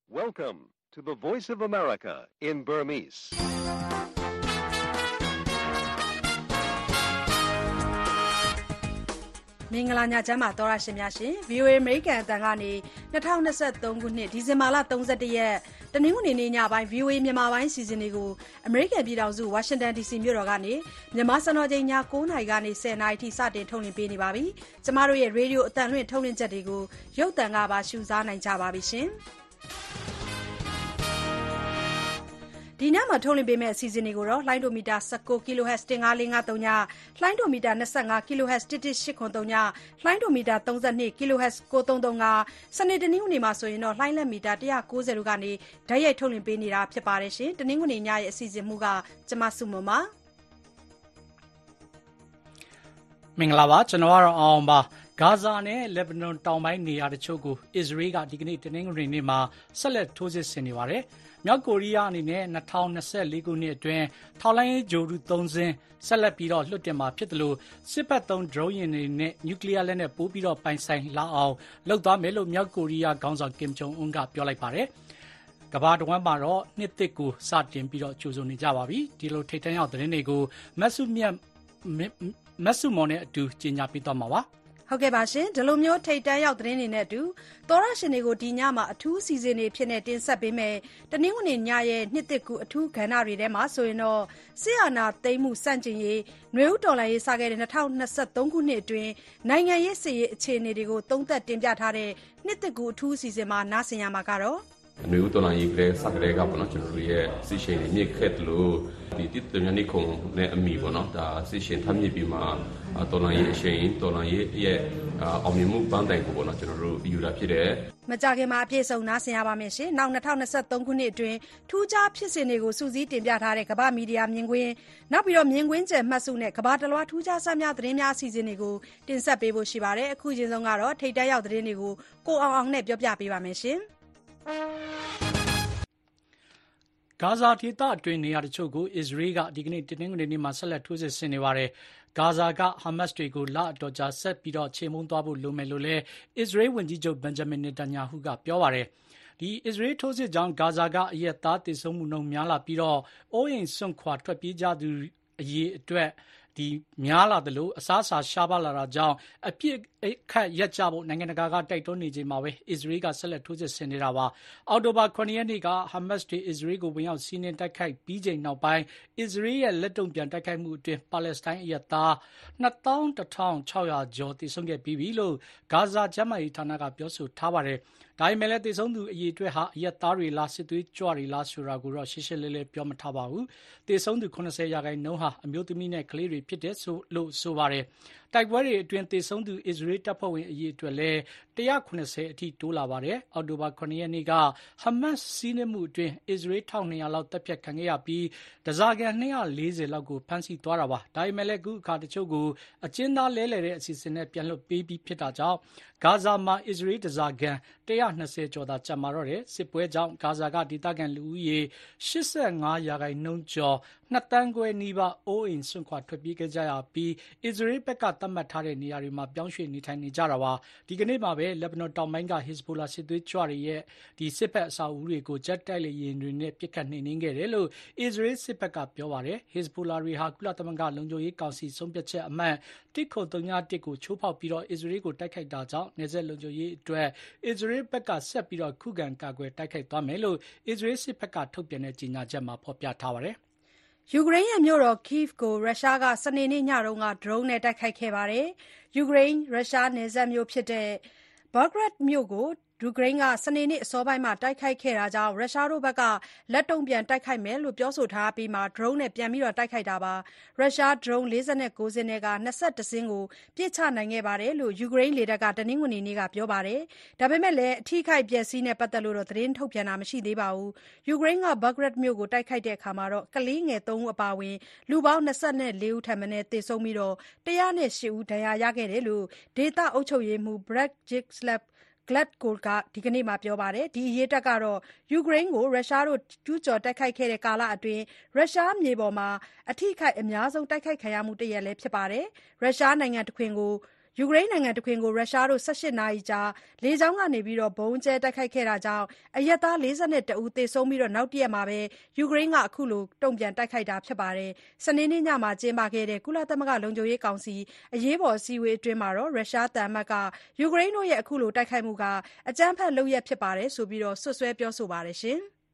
Welcome to the Voice of America in Burmese. ။မင်္ဂလာညချမ်းပါသောရရှင်များရှင် VOA American အတန်ကနေ2023ခုနှစ်ဒီဇင်ဘာလ31ရက်တနင်္ဂနွေနေ့ညပိုင်း VOA မြန်မာပိုင်းစီစဉ်တွေကို American ပြည်ထောင်စု Washington DC မြို့တော်ကနေမြန်မာစံတော်ချိန်ည9:00နာရီကနေ10:00နာရီထိစတင်ထုတ်လွှင့်ပေးနေပါပြီ။ကျမတို့ရဲ့ Radio အတန်လွှင့်ထုတ်လွှင့်ချက်တွေကိုရုပ်သံကပါရှုစားနိုင်ကြပါပြီရှင်။ဒီညမှာထုတ်လွှင့်ပေးမယ့်အစီအစဉ်တွေကိုတော့လိုင်းဒိုမီတာ19 kHz 15553ညလိုင်းဒိုမီတာ25 kHz 11883ညလိုင်းဒိုမီတာ32 kHz 9335စနေတနင်္ဂနွေမှာဆိုရင်တော့လိုင်းလက်မီတာ190တို့ကနေဓာတ်ရိုက်ထုတ်လွှင့်ပေးနေတာဖြစ်ပါတယ်ရှင်တနင်္ဂနွေညရဲ့အစီအစဉ်မူကကျမစုမွန်ပါမင်္ဂလာပါကျွန်တော်ကတော့အောင်ပါဂါဇာနဲ့လက်ဘနွန်တောင်ပိုင်းနေရာတချို့ကိုအစ္စရေးကဒီကနေ့တနင်္ဂနွေနေ့မှာဆက်လက်ထိုးစစ်ဆင်နေပါတယ်မြောက်ကိုရီးယားအနေနဲ့2024ခုနှစ်အတွင်းထောက်လှမ်းရေးဂျိုရူ3စင်းဆက်လက်ပြီးတော့လွှတ်တင်မှာဖြစ်တယ်လို့စစ်ဘက်သုံးဒရုန်းယာဉ်တွေနဲ့နျူကလ িয়ার လက်နက်ပိုးပြီးတော့ပိုင်ဆိုင်လာအောင်လုပ်သွားမယ်လို့မြောက်ကိုရီးယားခေါင်းဆောင်ကင်ဂျုံအွန်းကပြောလိုက်ပါတယ်ကမ္ဘာတဝန်းမှာတော့နှစ်သစ်ကိုစတင်ပြီးတော့ကြိုဆိုနေကြပါပြီဒီလိုထိပ်တန်းရောက်သတင်းတွေကိုမတ်စုမော်နဲ့အတူကြီးညာပေးသွားမှာပါဟုတ်ကဲ့ပါရှင်ဒီလိုမျိုးထိတ်တန်းရောက်သတင်းတွေနဲ့အတူသောရရှင်တွေကိုဒီညမှာအထူးစီစဉ်နေဖြစ်နေတင်ဆက်ပေးမယ်တနင်္ဂနွေညရဲ့နှစ်သစ်ကူအထူးကဏ္ဍတွေထဲမှာဆိုရင်တော့ဆီအာနာသိမ်းမှုစန့်ကျင်ရေးຫນွေဦးတော်လှန်ရေးစခဲ့တဲ့2023ခုနှစ်အတွင်းနိုင်ငံရေးစစ်ရေးအခြေအနေတွေကိုသုံးသပ်တင်ပြထားတဲ့နှစ်သစ်ကူအထူးစီစဉ်မှာနားဆင်ရမှာကတော့ຫນွေဦးတော်လှန်ရေးကလေးစကလေးကပေါ့နော်ကျွန်တော်တို့ရဲ့စီရှင်တွေမြစ်ခက်လို့ဒီတစ်တမြနိခုံနဲ့အမိပေါ့နော်ဒါစီရှင်ထမ်းမြစ်ပြီးမှတော်လှန်ရေးအရှိန်တော်လှန်ရေးရဲ့အောင်မြင်မှုပန်းတိုင်ကိုပေါ့နော်ကျွန်တော်တို့ယူတာဖြစ်တယ်မကြခင်မှာအပြည့်စုံနားဆင်ရပါမယ်ရှင်နောက်2023ခုနှစ်အတွင်းထူးခြားဖြစ်စဉ်တွေကိုစူးစီးတင်ပြထားတဲ့ကမ္ဘာမီဒီယာမြင်ကွင်းနောက်ပြီးတော့မြင်ကွင်းကျယ်မှတ်စုနဲ့ကမ္ဘာတလွှားထူးခြားဆန်းများသတင်းများအစီအစဉ်တွေကိုတင်ဆက်ပေးဖို့ရှိပါတယ်အခုချင်းဆုံးကတော့ထိတ်တန်းရောက်သတင်းတွေကိုကိုအောင်နဲ့ပြောပြပေးပါမယ်ရှင်ဂါဇာဒေသအတွင်းနေရာတချို့ကိုအစ္စရေးကဒီကနေ့တနင်္ဂနွေနေ့မှာဆက်လက်ထိုးစစ်ဆင်နေပါတယ်။ဂါဇာကဟာမတ်စ်တွေကိုလအတော်ကြာဆက်ပြီးတော့ချေမှုန်းသွားဖို့လိုမယ်လို့လည်းအစ္စရေးဝန်ကြီးချုပ်ဘန်ဂျမင်နေတန်ညာဟုကပြောပါတယ်။ဒီအစ္စရေးထိုးစစ်ကြောင့်ဂါဇာကအရက်သားတည်ဆုံမှုနှုန်းများလာပြီးတော့အိုးအိမ်စွန့်ခွာထွက်ပြေးကြသူအရေးအတွက်များလာတယ်လို့အစားအစာရှားပါလာတာကြောင့်အပြစ်အခတ်ရက်ကြဖို့နိုင်ငံတကာကတိုက်တွန်းနေချိန်မှာပဲအစ္စရေးကဆက်လက်ထိုးစစ်ဆင်နေတာပါအောက်တိုဘာ9ရက်နေ့ကဟာမတ်စ်တွေအစ္စရေးကိုဝင်ရောက်စီးနင်းတိုက်ခိုက်ပြီးချိန်နောက်ပိုင်းအစ္စရေးရဲ့လက်တုံ့ပြန်တိုက်ခိုက်မှုအတွင်းပါလက်စတိုင်းအရက်သား21,600 ကျော်တည်ဆုံခဲ့ပြီးပြီလို့ဂါဇာကျန်းမာရေးဌာနကပြောဆိုထားပါတယ်ဒါပေမဲ့လည်းတည်ဆုံသူအရေးအတွက်ဟာအရက်သားတွေလားစစ်သွေးကြွတွေလားဆိုတာကိုတော့ရှင်းရှင်းလင်းလင်းပြောမထားပါဘူးတည်ဆုံသူ90%ဟာအမျိုးသမီးနဲ့ကလေးတွေဖြစ်တယ်လို့ဆိုပါတယ်တိုက်ပွဲတွေအတွင်းသေဆုံးသူအစ္စရေးတပ်ဖွဲ့ဝင်အရေးအတွက်လည်း190အထိတိုးလာပါတယ်။အောက်တိုဘာ9ရက်နေ့ကဟမတ်စီးနင်းမှုအတွင်းအစ္စရေး1200လောက်တပ်ဖြတ်ခံခဲ့ရပြီးတစားကန်240လောက်ကိုဖမ်းဆီးသွားတာပါ။ဒါပေမဲ့လည်းအခုအခါတချို့ကိုအကျဉ်းသားလဲလှယ်တဲ့အစီအစဉ်နဲ့ပြန်လွှတ်ပေးပြီးဖြစ်တာကြောင့်ဂါဇာမှာအစ္စရေးတစားကန်120ကျော်သာကျန်မာတော့တဲ့စစ်ပွဲကြောင့်ဂါဇာကဒေသခံလူဦးရေ85%ကျော်2တန်းခွဲနီးပါးအိုးအိမ်စွန့်ခွာထွက်ပြေးခဲ့ကြရပြီးအစ္စရေးဘက်ကသတ်မှတ်ထားတဲ့နေရာတွေမှာပြောင်းရွှေ့နေထိုင်နေကြတာပါဒီကနေ့မှာပဲလက်ဘနွန်တောင်ပိုင်းကဟစ်ဇ်ဘိုလာစစ်သွေးကြွတွေရဲ့စစ်ဘက်အဆောက်အဦတွေကိုဂျက်တိုက်လေယာဉ်တွေနဲ့ပစ်ခတ်နှိမ်နင်းခဲ့တယ်လို့အစ္စရေးစစ်ဘက်ကပြောပါတယ်ဟစ်ဇ်ဘိုလာတွေဟာကုလသမဂ္ဂလုံခြုံရေးကောင်စီဆုံးဖြတ်ချက်အမှတ်1931ကိုချိုးဖောက်ပြီးတော့အစ္စရေးကိုတိုက်ခိုက်တာကြောင့်နယ်စပ်လုံခြုံရေးအတွက်အစ္စရေးဘက်ကဆက်ပြီးတော့ခုခံကာကွယ်တိုက်ခိုက်သွားမယ်လို့အစ္စရေးစစ်ဘက်ကထုတ်ပြန်တဲ့ကြေညာချက်မှာဖော်ပြထားပါတယ်ယူကရိန်းရဲ့မြို့တော် Kyiv ကိုရုရှားကစနေနေ့ညတုန်းကဒရုန်းနဲ့တိုက်ခိုက်ခဲ့ပါတယ်။ယူကရိန်းရုရှားနယ်စပ်မြို့ဖြစ်တဲ့ Belgorod မြို့ကိုယူကရိန်းကစနေနေ့အစောပိုင်းမှာတိုက်ခိုက်ခဲ့တာကြောင့်ရုရှားတို့ဘက်ကလက်တုံ့ပြန်တိုက်ခိုက်မယ်လို့ပြောဆိုထားပြီးမှဒရုန်းနဲ့ပြန်ပြီးတိုက်ခိုက်တာပါ။ရုရှားဒရုန်း49စင်းနဲ့က21စင်းကိုပစ်ချနိုင်ခဲ့တယ်လို့ယူကရိန်းလေတပ်ကတနင်္ဂနွေနေ့ကပြောပါတယ်။ဒါပေမဲ့လည်းအထိခိုက်ပျက်စီးနဲ့ပတ်သက်လို့သတင်းထုတ်ပြန်တာမရှိသေးပါဘူး။ယူကရိန်းက Belgorod မြို့ကိုတိုက်ခိုက်တဲ့အခါကလေးငယ်3ဦးအပါအဝင်လူပေါင်း24ဦးထက်မနည်းသေဆုံးပြီး108ဦးဒဏ်ရာရခဲ့တယ်လို့ဒေသအုပ်ချုပ်ရေးမှူး Bratislav Gladko ကဒီကနေ့ပြောပါတယ်။ဒီအရေးအတွက်ကတော့ယူကရိန်းကိုရုရှားတို့ကျူးကျော်တိုက်ခိုက်ခဲ့တဲ့ကာလအတွင်းရုရှားမြေပေါ်မှာအထိအခိုက်အများဆုံးတိုက်ခိုက်ခံရမှုတရက်လည်းဖြစ်ပါတယ်။ရုရှားနိုင်ငံတခွင်ကိုယူကရိန်းနိုင်ငံတခွင်ကိုရုရှားတို့18နာရီကြာလေကြောင်းကနေဗုံးကျဲတိုက်ခိုက်ခဲ့တာကြောင့်အရပ်သား42ဦးသေဆုံးပြီးနောက်တရက်မှာပဲယူကရိန်းကအခုလိုတုံ့ပြန်တိုက်ခိုက်တာဖြစ်ပါတယ်။စနေနေ့ညမှာကျင်းပခဲ့တဲ့ကုလသမဂ္ဂလုံခြုံရေးကောင်စီအရေးပေါ်အစည်းအဝေးအတွင်းရုရှားသံအမတ်ကယူကရိန်းတို့ရဲ့အခုလိုတိုက်ခိုက်မှုကအကြမ်းဖက်လုပ်ရပ်ဖြစ်တယ်ဆိုပြီးစွပ်စွဲပြောဆိုပါတယ်။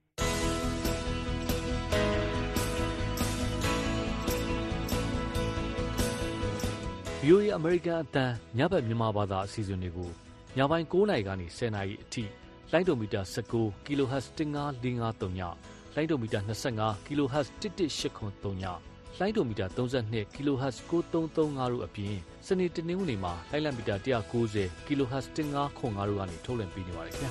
VOA အမေရိကန်အသံညဘက်မြန်မာဘာသာအစီအစဉ်တွေကိုညပိုင်း9နာရီကနေ10နာရီအထိလိုင်းဒိုမီတာ19 kHz 15553ညလိုင်းဒိုမီတာ25 kHz 11803ညလိုင်းဒိုမီတာ32 kHz 9335တို့အပြင်စနေတနင်္ဂနွေမှာလိုင်းလံမီတာ190 kHz 1505တို့ကနေထုတ်လွှင့်ပေးနေပါတယ်ခင်ဗျာ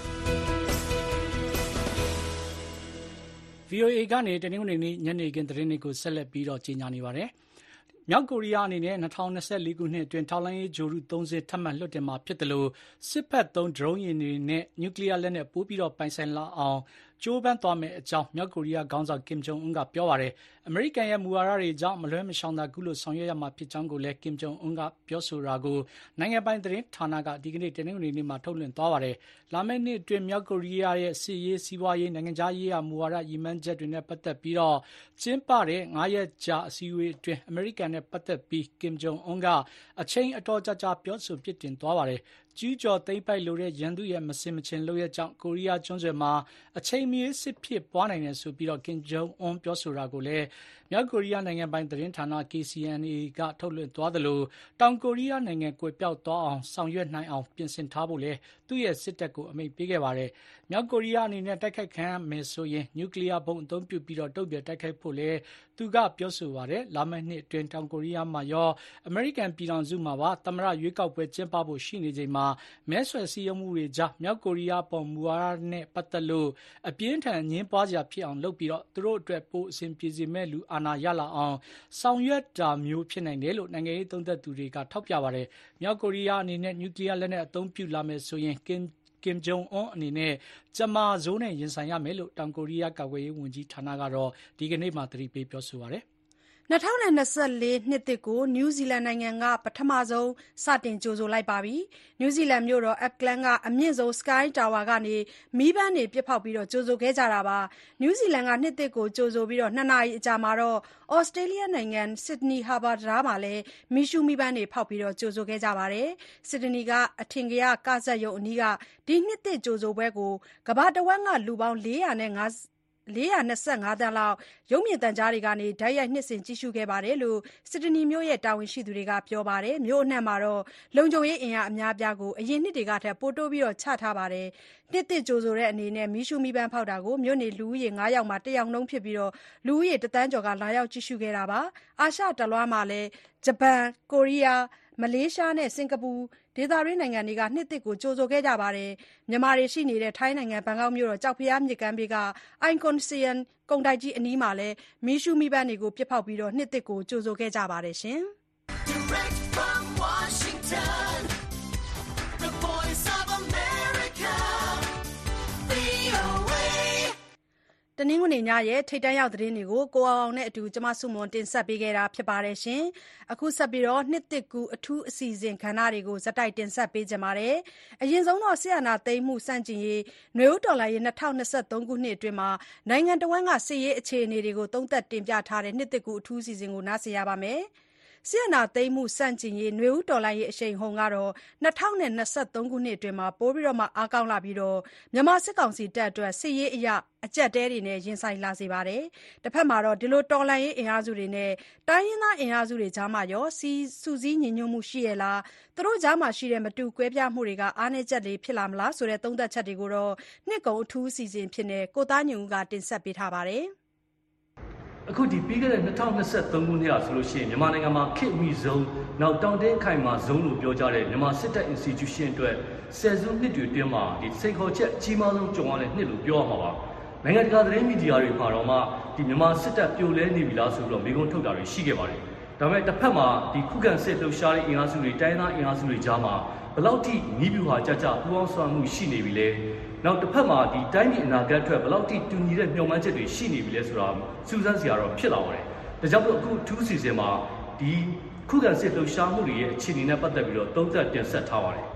VOA ကနေတနင်္ဂနွေနေ့ညနေခင်းသတင်းတွေကိုဆက်လက်ပြီးကြေညာနေပါတယ်။မြောက်ကိုရီးယားအနေနဲ့2024ခုနှစ်အတွင်းထောက်လှမ်းရေးဂျိုရု3စစ်ထပ်မံလွှတ်တင်မှာဖြစ်တယ်လို့စစ်ဖက်သုံးဒရုန်းယာဉ်တွေနဲ့နျူကလ িয়ার လက်နက်ပို့ပြီးပိုင်ဆိုင်လာအောင်ကြိုးပမ်းသွားမယ့်အကြောင်းမြောက်ကိုရီးယားခေါင်းဆောင်ကင်ဂျုံအွန်းကပြောပါတယ်။အမေရိကန်ရဲ့မူဝါဒတွေကြောင့်မလွဲမရှောင်သာခုလိုဆောင်ရွက်ရမှာဖြစ်ကြောင်းကိုလည်းကင်ဂျုံအွန်းကပြောဆိုတာကိုနိုင်ငံပိုင်သတင်းဌာနကဒီကနေ့တနင်္ဂနွေနေ့မှာထုတ်လွှင့်သွားပါတယ်။လာမယ့်နှစ်အတွင်းမြောက်ကိုရီးယားရဲ့စစ်ရေးစီးပွားရေးနိုင်ငံခြားရေးရာမူဝါဒရည်မှန်းချက်တွေနဲ့ပတ်သက်ပြီးကျင်းပတဲ့9ရက်ကြာအစည်းအဝေးအတွင်းအမေရိကန်နဲ့ပတ်သက်ပြီးကင်ဂျုံအွန်းကအချိန်အတော်ကြာပြောဆိုပြစ်တင်သွားပါတယ်။ကျူးကျော်သိမ်းပိုက်လိုတဲ့ရန်သူရဲ့မစင်မချင်လုပ်ရကြောင်းကိုရီးယားကျွန်းဆွယ်မှာအချိန်မီစစ်ဖြစ်ပွားနိုင်တယ်ဆိုပြီးကင်ဂျုံအွန်းပြောဆိုတာကိုလည်းမြောက်ကိုရီးယားနိုင်ငံပိုင်သတင်းဌာန KCNA ကထုတ်လွှင့်သွားသလိုတောင်ကိုရီးယားနိုင်ငံကွယ်ပြောက်သွားအောင်ဆောင်ရွက်နိုင်အောင်ပြင်ဆင်ထားဖို့လည်းသူ့ရဲ့စစ်တပ်ကိုအမိန့်ပေးခဲ့ပါတယ်။မြောက်ကိုရီးယားအနေနဲ့တိုက်ခိုက်ခံရမယ်ဆိုရင်နျူကလ িয়ার ဘုံအသုံးပြုပြီးတုံ့ပြန်တိုက်ခိုက်ဖို့လည်းသူကပြောဆိုပါတယ်။လာမယ့်နှစ်အတွင်းတောင်ကိုရီးယားမှာရောအမေရိကန်ပြည်ထောင်စုမှာပါသမ္မတရွေးကောက်ပွဲကျင်းပဖို့ရှိနေချိန်မှာမဲဆွယ်စည်းရုံးမှုတွေကြားမြောက်ကိုရီးယားပေါ်မူဝါဒနဲ့ပတ်သက်လို့အပြင်းထန်အငြင်းပွားစရာဖြစ်အောင်လုပ်ပြီးသူတို့အတွက်ပိုအဆင်ပြေစေမဲ့လူအာဏာရလာအောင်ဆောင်ရွက်တာမျိုးဖြစ်နိုင်တယ်လို့နိုင်ငံရေးသုံးသပ်သူတွေကထောက်ပြပါတယ်။မြောက်ကိုရီးယားအနေနဲ့နျူကလ িয়ার လက်နက်အသုံးပြုလာမယ်ဆိုရင်ကင်ဂျုံအွန်းအနေနဲ့ဂျမာဇိုးနဲ့ရင်ဆိုင်ရမယ်လို့တောင်ကိုရီးယားကာကွယ်ရေးဝန်ကြီးဌာနကတော့ဒီကနေ့မှသတိပေးပြောဆိုပါတယ်။ 2024နှစ်သစ်ကိုနယူးဇီလန်နိုင်ငံကပထမဆုံးစတင်ကြိုဆိုလိုက်ပါပြီ။နယူးဇီလန်မြို့တော်အော့ကလန်ကအမြင့်ဆုံး Sky Tower ကနေမီးပန်းတွေပစ်ဖောက်ပြီးကြိုဆိုခဲ့ကြတာပါ။နယူးဇီလန်ကနှစ်သစ်ကိုကြိုဆိုပြီး2နာရီအကြာမှာဩစတြေးလျနိုင်ငံ Sydney Harbour တံတားမှာလည်းမီးရှူးမီးပန်းတွေဖောက်ပြီးကြိုဆိုခဲ့ကြပါတယ်။ Sydney ကအထင်ကရကစက်ရုံအနီးကဒီနှစ်သစ်ကြိုဆိုပွဲကိုကမ္ဘာတဝန်းကလူပေါင်း425 သန်းလောက်ရုပ်မြင်သံကြားတွေကနေတိုက်ရိုက်နှစ်စဉ်ကြည့်ရှုခဲ့တယ်လို့Sydney မြို့တာဝန်ရှိသူတွေကပြောပါတယ်။မြို့အနှံ့မှာလုံခြုံရေးအင်အားအများအပြားကိုအရင်နှစ်တွေကထက်ပိုတိုးချထားပါတယ်။နှစ်သစ်ကြိုဆိုတဲ့အနေနဲ့မီးရှူးမီးပန်းဖောက်တာကိုမြို့နေလူဦးရေ9ယောက်မှာ1ယောက်နှုန်းဖြစ်ပြီးလူဦးရေ1သန်းကျော်ကလာရောက်ကြည့်ရှုခဲ့တာပါ။အာရှတလွှားမှာလည်းဂျပန်၊ကိုရီးယား၊မလေးရှားနဲ့စင်ကာပူဒေသတွင်းနိုင်ငံတွေကနှစ်သစ်ကိုကြိုဆိုခဲ့ကြပါတယ်။မြန်မာတွေရှိနေတဲ့ထိုင်းနိုင်ငံဘန်ကောက်မြို့ကျောက်ဖယားမြစ်ကမ်းဘေးက Icon Siam ကုန်တိုက်ကြီးအနီးမှာလည်းမီးရှူးမီးပန်းတွေကိုပစ်ဖောက်ပြီးနှစ်သစ်ကိုကြိုဆိုခဲ့ကြပါတယ်။ Direct from Washington, the voice of America, VOA. တနင်္ဂနွေညရဲ့ထိပ်တန်းရောက်သတင်းတွေကိုကိုအောင်နဲ့အတူကျမစုမွန်တင်ဆက်ပေးခဲ့တာဖြစ်ပါတယ်။အခုဆက်ပြီးနှစ်သစ်ကူးအထူးအစီအစဉ်ကဏ္ဍတွေကိုဇက်တိုက်တင်ဆက်ပေးကြပါမယ်။အရင်ဆုံးစစ်အာဏာသိမ်းမှုစန့်ကျင်ရေးနွေဦးတော်လှန်ရေး2023ခုနှစ်အတွင်းနိုင်ငံတဝန်းကစစ်ရေးအခြေအနေတွေကိုသုံးသပ်တင်ပြထားတဲ့နှစ်သစ်ကူးအထူးအစီအစဉ်ကိုနားဆင်ရပါမယ်။စစ်အာဏာသိမ်းမှုစန့်ကျင်ရေးနွေဦးတော်လှန်ရေးအရှိန်အဟုန်ကတော့2023ခုနှစ်အတွင်းပိုပြီးအားကောင်းလာပြီးမြန်မာစစ်ကောင်စီတပ်အတွက်စစ်ရေးအရအကျပ်တဲတွေနဲ့ရင်ဆိုင်လာစေပါတယ်။တစ်ဖက်မှာဒီလိုတော်လှန်ရေးအင်အားစုတွေနဲ့တိုင်းရင်းသားအင်အားစုတွေကြားမှာစုစည်းညီညွတ်မှုရှိရဲ့လားသူတို့ကြားမှာရှိတဲ့မတူကွဲပြားမှုတွေကအားနည်းချက်တွေဖြစ်လာမလားဆိုတဲ့သုံးသပ်ချက်တွေကိုနှစ်ကုန်အထူးအစီအစဉ်ဖြစ်တဲ့ကိုသားညွန့်ဦးကတင်ဆက်ပေးထားပါတယ်။အခုဒီပြီးခဲ့တဲ့2023ခုနှစ်ကဆိုလို့ရှိရင်မြန်မာနိုင်ငံမှာခေတ်မီဆုံးနောက်တောင်တင်းခိုင်မာဆုံးလို့ပြောကြတဲ့မြန်မာစစ်တပ် institution အတွက်ဆယ်စုနှစ်တွေအတွင်းမှာဒီစိန်ခေါ်ချက်အကြီးမားဆုံးကြုံရတဲ့နှစ်လို့ပြောရမှာပါနိုင်ငံတကာသတင်းမီဒီယာတွေမှာတော့မှဒီမြန်မာစစ်တပ်ပြိုလဲနေပြီလားဆိုတော့မေးခွန်းထုတ်တာတွေရှိခဲ့ပါတယ်ဒါပေမဲ့တစ်ဖက်မှာဒီခုခံစစ်လှုပ်ရှားတဲ့အင်အားစုတွေတိုင်းသားအင်အားစုတွေကြားမှာဘယ်လောက်ထိနီးပြူဟာကြကြပူးပေါင်းဆောင်မှုရှိနေပြီလဲနောက်တစ်ဖက်မှာဒီတိုင်းပြည်အနာဂတ်အတွက်ဘယ်လောက်ထိတူညီတဲ့မျှော်မှန်းချက်တွေရှိနေပြီလဲဆိုတာစူးစမ်းစရာတော့ဖြစ်လာပါတယ်ဒါကြောင့်မို့အခုထူးစီစဉ်မှာဒီခုခံစစ်လှုပ်ရှားမှုတွေရဲ့အခြေအနေနဲ့ပတ်သက်ပြီးတော့သုံးသပ်တင်ဆက်ထားပါတယ်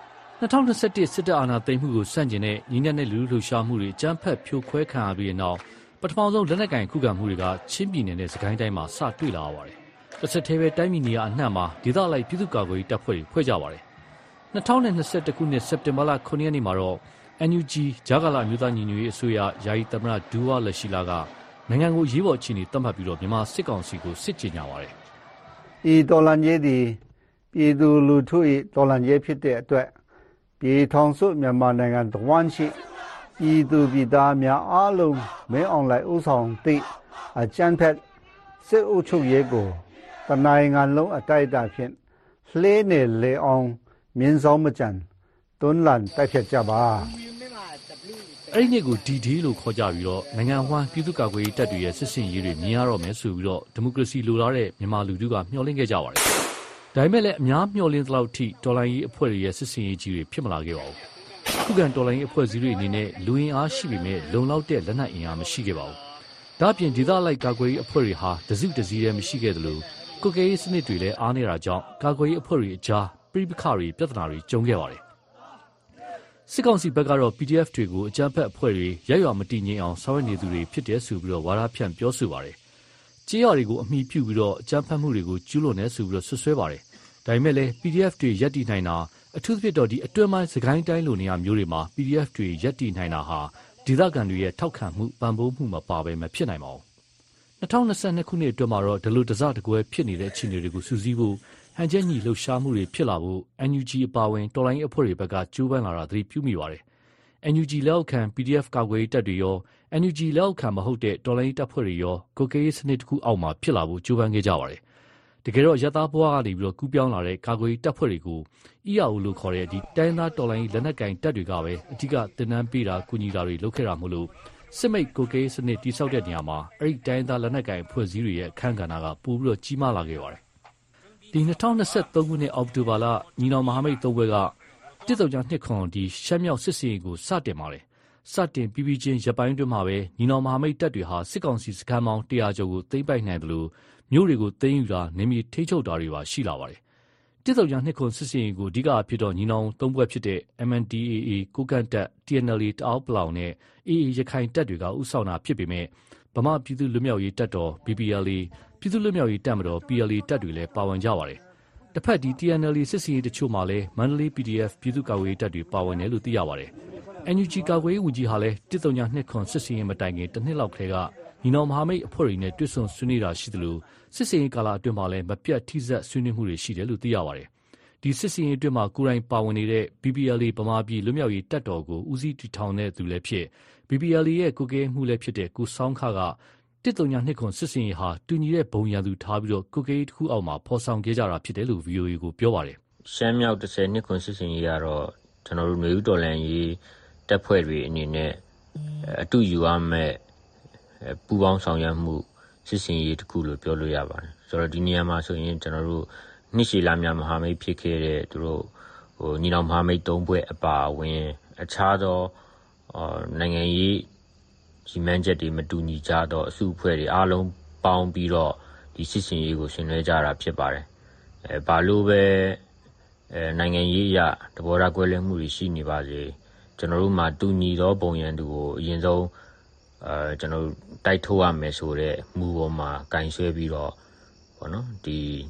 2021စစ်တပ်အာဏာသိမ်းမှုကိုဆန့်ကျင်တဲ့ညီညွတ်တဲ့လူထုလှုပ်ရှားမှုတွေအကြမ်းဖက်ဖြိုခွဲခံရပြီးတဲ့နောက်ပထမဆုံးလက်နက်ကိုင်ခုခံမှုတွေကချင်းပြည်နယ်နဲ့စကိုင်းတိုင်းမှာစတွေ့လာရပါတယ်။တစ်ဆက်တည်းပဲတိုင်းပြည်နေရာအနှံ့မှာဒေသလိုက်ပြည်သူ့ကာကွယ်ရေးတပ်ဖွဲ့တွေဖွဲ့ကြပါတယ်။2021ခုနှစ်စက်တင်ဘာလ9ရက်နေ့မှာတော့ NUG ဂျာကာလာမျိုးသားညီညွတ်ရေးအစိုးရယာယီသမ္မတဒူဝါလက်ရှိလာကနိုင်ငံကိုရေးပေါ်အခြေအနေသတ်မှတ်ပြီးတော့မြန်မာစစ်ကောင်စီကိုစစ်ကြေညာပါတယ်။ဤတော်လှန်ရေးသည်ပြည်သူလူထု၏တော်လှန်ရေးဖြစ်တဲ့အတွက်ပြည်ထောင်စုမြန်မာနိုင်ငံတဝန်းရှိပြည်သူပြည်သားများအားလုံးမင်းအောင်လှိုင်ဦးဆောင်သည့်အကြမ်းဖက်စစ်အုပ်ချုပ်ရေးကိုတနိုင်ငံလုံးအတိုက်အတာဖြင့်လှေနေလေအောင်မြင်းဆောင်မကြံတွန်းလှန်တိုက်ဖြတ်ကြပါအဲ့ဒီနေ့ကိုဒီဒီလို့ခေါ်ကြပြီးတော့နိုင်ငံဝန်းပြည်သူ့ကာကွယ်ရေးတပ်တွေရဲ့စစ်စင်ရေးတွေမြင်ရတော့မယ်ဆိုပြီးတော့ဒီမိုကရေစီလိုလားတဲ့မြန်မာလူထုကမျှော်လင့်ခဲ့ကြပါတယ်ဒါပေမဲ့လည်းအများမျှော်လင့်သလောက်ထိတော်လိုင်းရေးအဖွဲ့တွေရဲ့စစ်စင်ရေးကြီးတွေဖြစ်မလာခဲ့ပါဘူးခုခံတော်လိုင်းရေးအဖွဲ့အစည်းတွေအနေနဲ့လူရင်းအားရှိပေမဲ့လုံလောက်တဲ့လက်နက်အင်အားမရှိခဲ့ပါဘူးဒါ့အပြင်ဒေသလိုက်ကာကွယ်ရေးအဖွဲ့တွေဟာတစုတစည်းတည်းမရှိခဲ့သလိုကုတ်ကဲရေးစနစ်တွေလည်းအားနေတာကြောင့်ကာကွယ်ရေးအဖွဲ့တွေအကြားပြိပခါတွေပြဿနာတွေကြုံခဲ့ပါတယ်စစ်ကောင်စီဘက်ကတော့ PDF တွေကိုအကြမ်းဖက်အဖွဲ့တွေရက်ရွာမတည်ငြိမ်အောင်ဆောင်ရွက်နေသူတွေဖြစ်တယ်ဆိုပြီးတော့ဝါဒဖြန့်ပြောဆိုပါတယ်ကြေးရွာတွေကိုအမိပြုပြီးတော့အကြမ်းဖက်မှုတွေကိုကျူးလွန်နေဆိုပြီးတော့ဆွဆွဲပါတယ်ဒါပေမဲ့လည်း PDF တွေရက်တည်နိုင်တာအထူးသဖြင့်တော့ဒီအတွင်းပိုင်းစကိုင်းတိုင်းလိုနေရာမျိုးတွေမှာ PDF တွေရက်တည်နိုင်တာဟာဒေသခံတွေရဲ့ထောက်ခံမှုပံ့ပိုးမှုမပါဘဲမဖြစ်နိုင်ပါဘူး2022ခုနှစ်အတွင်းမှာတော့ဒီလိုတစတကွဲဖြစ်နေတဲ့အခြေအနေတွေကိုစူးစီးဖို့ဟန်ချက်ညီလှုပ်ရှားမှုတွေဖြစ်လာဖို့ NUG အပါအဝင်တော်လိုင်းအဖွဲ့တွေဘက်ကကြိုးပမ်းလာတာသတိပြုမိပါတယ်။ NUG လက်အောက်ခံ PDF ကာကွယ်ရေးတပ်တွေရော NUG လက်အောက်ခံမဟုတ်တဲ့တော်လိုင်းတပ်ဖွဲ့တွေရောကုတ်ကဲရေးစနစ်တစ်ခုအောက်မှာဖြစ်လာဖို့ကြိုးပမ်းခဲ့ကြပါတယ်။တကယ်တော့ရသားဘွားကနေပြီးတော့ကူးပြောင်းလာတဲ့ကာကွယ်ရေးတပ်ဖွဲ့တွေကို EAO လို့ခေါ်တဲ့ဒီတိုင်းသားတော်လိုင်းလက်နက်ကင်တပ်တွေကပဲအဓိကတင်နန်းပေးတာကူညီတာတွေလုပ်ခဲ့တာမို့လို့စစ်မိတ်ကုတ်ကဲရေးစနစ်တိစောက်တဲ့နေရာမှာအဲ့ဒီတိုင်းသားလက်နက်ကင်ဖွဲ့စည်းတွေရဲ့အခမ်းကဏ္ဍကပိုပြီးတော့ကြီးမားလာခဲ့ပါတယ်ဒီ2023ခုနှစ်အောက်တိုဘာလညီနောင်မဟာမိတ်သုံးဘက်က1.2ခွန်ဒီရှမ်းမြောက်စစ်စင်ရေးကိုစတင်ပါတယ်စတင်ပြီးပြီးချင်းရပ်ပိုင်းတွင်းမှာပဲညီနောင်မဟာမိတ်တပ်တွေဟာစစ်ကောင်စီစခန်းပေါင်း100ကျော်ကိုသိမ်းပိုက်နိုင်တယ်လို့မြို့တွေကိုသိမ်းယူတာနေမြေထိချုပ်တာတွေပါရှိလာပါတယ်1.2ခွန်စစ်စင်ရေးကိုအဓိကဖြစ်တော့ညီနောင်သုံးဘက်ဖြစ်တဲ့ MNDAA ကိုကန့်တပ် TNLA တအောက်ပလောင်နဲ့ AA ရခိုင်တပ်တွေကဥဆောင်တာဖြစ်ပေမဲ့ဗမာပြည်သူ့လွတ်မြောက်ရေးတပ်တော် BPLAပြည်သူ့လွတ်မြောက်ရေးတပ်မတော် PLA တပ်တွေလည်းပါဝင်ကြပါတယ်။တစ်ဖက်ဒီ TNLA စစ်စင်ရေးတချို့မှာလည်းမန္တလေး PDF ပြည်သူ့ကာကွယ်ရေးတပ်တွေပါဝင်တယ်လို့သိရပါတယ်။ NUG ကာကွယ်ရေးဝန်ကြီးဟာလည်း1.2ခွန်စစ်စင်ရေးမတိုင်ခင်တစ်နှစ်လောက်ခန့်ကညီနောင်မဟာမိတ်အဖွဲ့တွေနဲ့တွေ့ဆုံဆွေးနွေးတာရှိသလိုစစ်စင်ရေးကာလအတွင်းမှာလည်းမပြတ်ထိစပ်ဆွေးနွေးမှုတွေရှိတယ်လို့သိရပါတယ်။ဒီစစ်စင်ရေးအတွင်းမှာကိုယ်တိုင်ပါဝင်နေတဲ့ BPLA ဗမာပြည်လွတ်မြောက်ရေးတပ်တော်ကိုဦးစီးတည်ထောင်တဲ့သူလည်းဖြစ် BPLA ရဲ့ကိုယ်ကဲမှုလည်းဖြစ်တဲ့ကိုဆောင်းခက1.2ခွန်စစ်စင်ရေးဟာတူညီတဲ့ဘုံရန်သူထားပြီးတော့ကုတ်ကဲတစ်ခုအောက်မှာဖော်ဆောင်ခဲ့ကြတာဖြစ်တယ်လို့ VOA ကိုပြောပါတယ်ရှမ်းမြောက်10နှစ်ခွန်စစ်စင်ရေးကတော့ကျွန်တော်တို့နေဦးတော်လန်ရေးတပ်ဖွဲ့တွေအနေနဲ့အတူယူရမဲ့ပူးပေါင်းဆောင်ရွက်မှုစစ်စင်ရေးတစ်ခုလို့ပြောလို့ရပါတယ်ဆိုတော့ဒီနေရာမှာဆိုရင်ကျွန်တော်တို့နှစ်ရှည်လာများမဟာမိတ်ဖြစ်ခဲ့တဲ့သူတို့ညီနောင်မဟာမိတ်၃ဘွဲ့အပါအဝင်အခြားသောနိုင်ငံရေးကြီးမှန်းချက်တွေမတူညီကြတော့အစုအဖွဲ့တွေအားလုံးပေါင်းပြီးတော့ဒီစစ်စင်ရေးကိုဆင်နွှဲကြတာဖြစ်ပါတယ်ဘာလို့ပဲနိုင်ငံရေးအရတဘောထားကွဲလွဲမှုတွေရှိနေပါစေကျွန်တော်တို့မှာတူညီသောဘုံရန်သူကိုအရင်ဆုံးကျွန်တော်တိုက်ထုတ်ရမယ်ဆိုတဲ့မူပေါ်မှာကင်ဆွဲပြီးတော့ဘောနော်ဒီ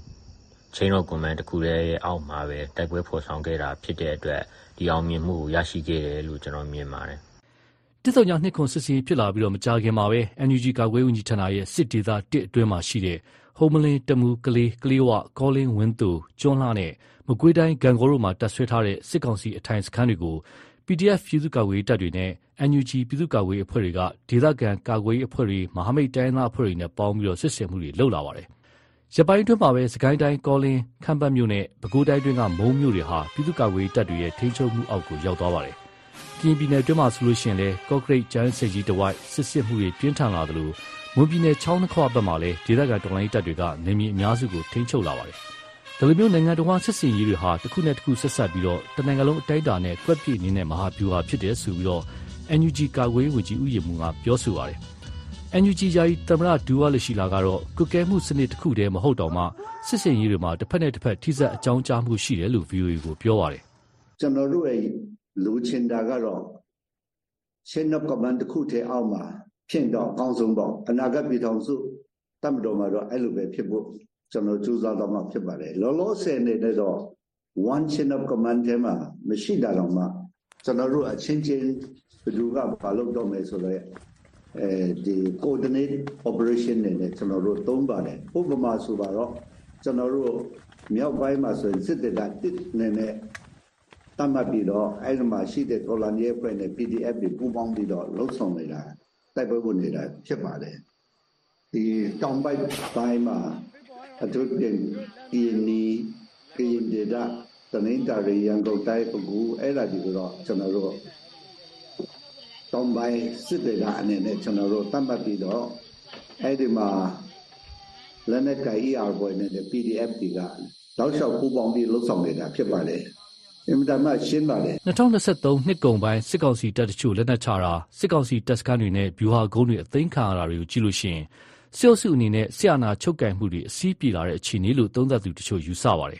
chain of command တစ်ခုရဲ့အောက်မှာပဲတိုက်ပွဲဖော်ဆောင်ခဲ့တာဖြစ်တဲ့အတွက်ဒီအောင်မြင်မှုကိုရရှိခဲ့တယ်လို့ကျွန်တော်မြင်ပါတယ် 1.2ခွန်စစ်စင်ဖြစ်လာပြီးတော့မကြာခင်မှာပဲ NUG ကာကွယ်ဝန်ကြီးဌာနရဲ့စစ်ဒေသ1အတွင်းမှာရှိတဲ့ဟုံးမလင်းတမူကလေးကလေးဝကောလင်းဝင်းသူကျွန်းလှနဲ့မကွေးတိုင်းဂံကောတို့မှာတပ်ဆွဲထားတဲ့စစ်ကောင်စီအထိုင်စခန်းတွေကို PDF ပြည်သူ့ကာကွယ်ရေးတပ်တွေနဲ့ NUG ပြည်သူ့ကာကွယ်ရေးအဖွဲ့တွေကဒေသခံကာကွယ်ရေးအဖွဲ့တွေမဟာမိတ်တိုင်းသားအဖွဲ့တွေနဲ့ပေါင်းပြီးတော့စစ်ဆင်မှုတွေလုပ်လာပါတယ်။ရပိုင်းအတွင်းမှာပဲစကိုင်းတိုင်းကောလင်းခမ်းပတ်မြို့နဲ့ပဲခူးတိုင်းတွင်းကမုံမြို့တွေဟာပြည်သူ့ကာကွယ်ရေးတပ်တွေရဲ့ထိန်းချုပ်မှုအောက်ကိုရောက်သွားပါတယ်။ကရင်ပြည်နယ်အတွင်းမှာဆိုလို့ရှိရင်လည်းကော့ကရိတ်ကျန်းစိတ်ကြီးတဝိုက်စစ်စစ်မှုတွေပြင်းထန်လာသလိုမွန်ပြည်နယ်ချောင်းနှခွဘက်မှာလည်းဒေသခံတော်လှန်ရေးတပ်တွေကနေမြေအများစုကိုထိန်းချုပ်လာပါတယ်။ဒီလိုမျိုးနိုင်ငံတော်စစ်စင်ရေးတွေဟာတစ်ခုနဲ့တစ်ခုဆက်ဆက်ပြီးတော့တနိုင်ငံလုံးအတိုင်းအတာနဲ့ကွက်ပြည့်နေတဲ့မဟာဗျူဟာဖြစ်တယ်ဆိုပြီးတော့NUG ကာကွယ်ရေးဝန်ကြီးဦးရည်မှုကပြောဆိုပါတယ်။ NUG ယာယီသမ္မတဒူဝါလက်ရှိလာကတော့ကွက်ကဲမှုစနစ်တစ်ခုတည်းမဟုတ်တော့မှစစ်စင်ရေးတွေမှာတစ်ဖက်နဲ့တစ်ဖက်ထိစပ်အကြောင်းကြားမှုရှိတယ်လို့ VOA ကိုပြောပါတယ်ကျွန်တော်တို့ရဲ့လူချင်းတာကတော့ရှင်းတော့ကမန်တစ်ခုတည်းအောက်မှာဖြစ်တော့အကောင်းဆုံးပေါ့အနာဂတ်ပြည်ထောင်စုတတ်မတော်မှာတော့အဲ့လိုပဲဖြစ်ဖို့ကျွန်တော်ကြိုးစားတော့မှဖြစ်ပါတယ်လောလောဆယ်နေတော့ one chain of command ထဲမှာမရှိတာတော့မှကျွန်တော်တို့အချင်းချင်းဘယ်သူကဘာလုပ်တော့မယ်ဆိုတော့ဒီ coordinate operation နဲ့ကျွန်တော်တို့သုံးပါတယ်ဥပမာဆိုပါတော့ကျွန်တော်တို့မြောက်ပိုင်းမှာဆိုရင်စစ်တပ်ကတစ်နဲ့တတ်မှတ်ပြီးတော့အဲ့ဒီမှာရှိတဲ့တော်လန်ရဲဖွဲ့နဲ့ PDF တွေပူးပေါင်းပြီးတော့လှုပ်ဆောင်နေတာတိုက်ပွဲဝင်နေတာဖြစ်ပါတယ်ဒီတောင်ပိုင်းမှာအထူးဖြင့်ဒီနီကရင်ဒေသတနင်္သာရီရန်ကုန်တိုင်းပကူအဲ့ဒါဒီတော့ကျွန်တော်တို့တောင်ပိုင်းစစ်တပ်ကအနေနဲ့ကျွန်တော်တို့တတ်မှတ်ပြီးတော့အဲ့ဒီမှာလက်နက်ကိုင် ER ဘွယ်နဲ့ PDF တွေကတောက်လျှောက်ပူးပေါင်းပြီးလှုပ်ဆောင်နေတာဖြစ်ပါတယ်အင်မတန်မှရှင်းပါတယ် 2023နှစ်ကုန်ပိုင်းစစ်ကောင်စီတပ်တချို့လက်နက်ချတာစစ်ကောင်စီတပ်စခန်းတွေနဲ့ဗျူဟာကုန်းတွေအသိမ်းခံရတာတွေကိုကြည့်လို့ရှိရင်စစ်အုပ်စုအနေနဲ့ဆရာနာချုပ်ကင်မှုတွေအစည်းပြေလာတဲ့အခြေအနေလို့သုံးသပ်သူတချို့ယူဆပါတယ်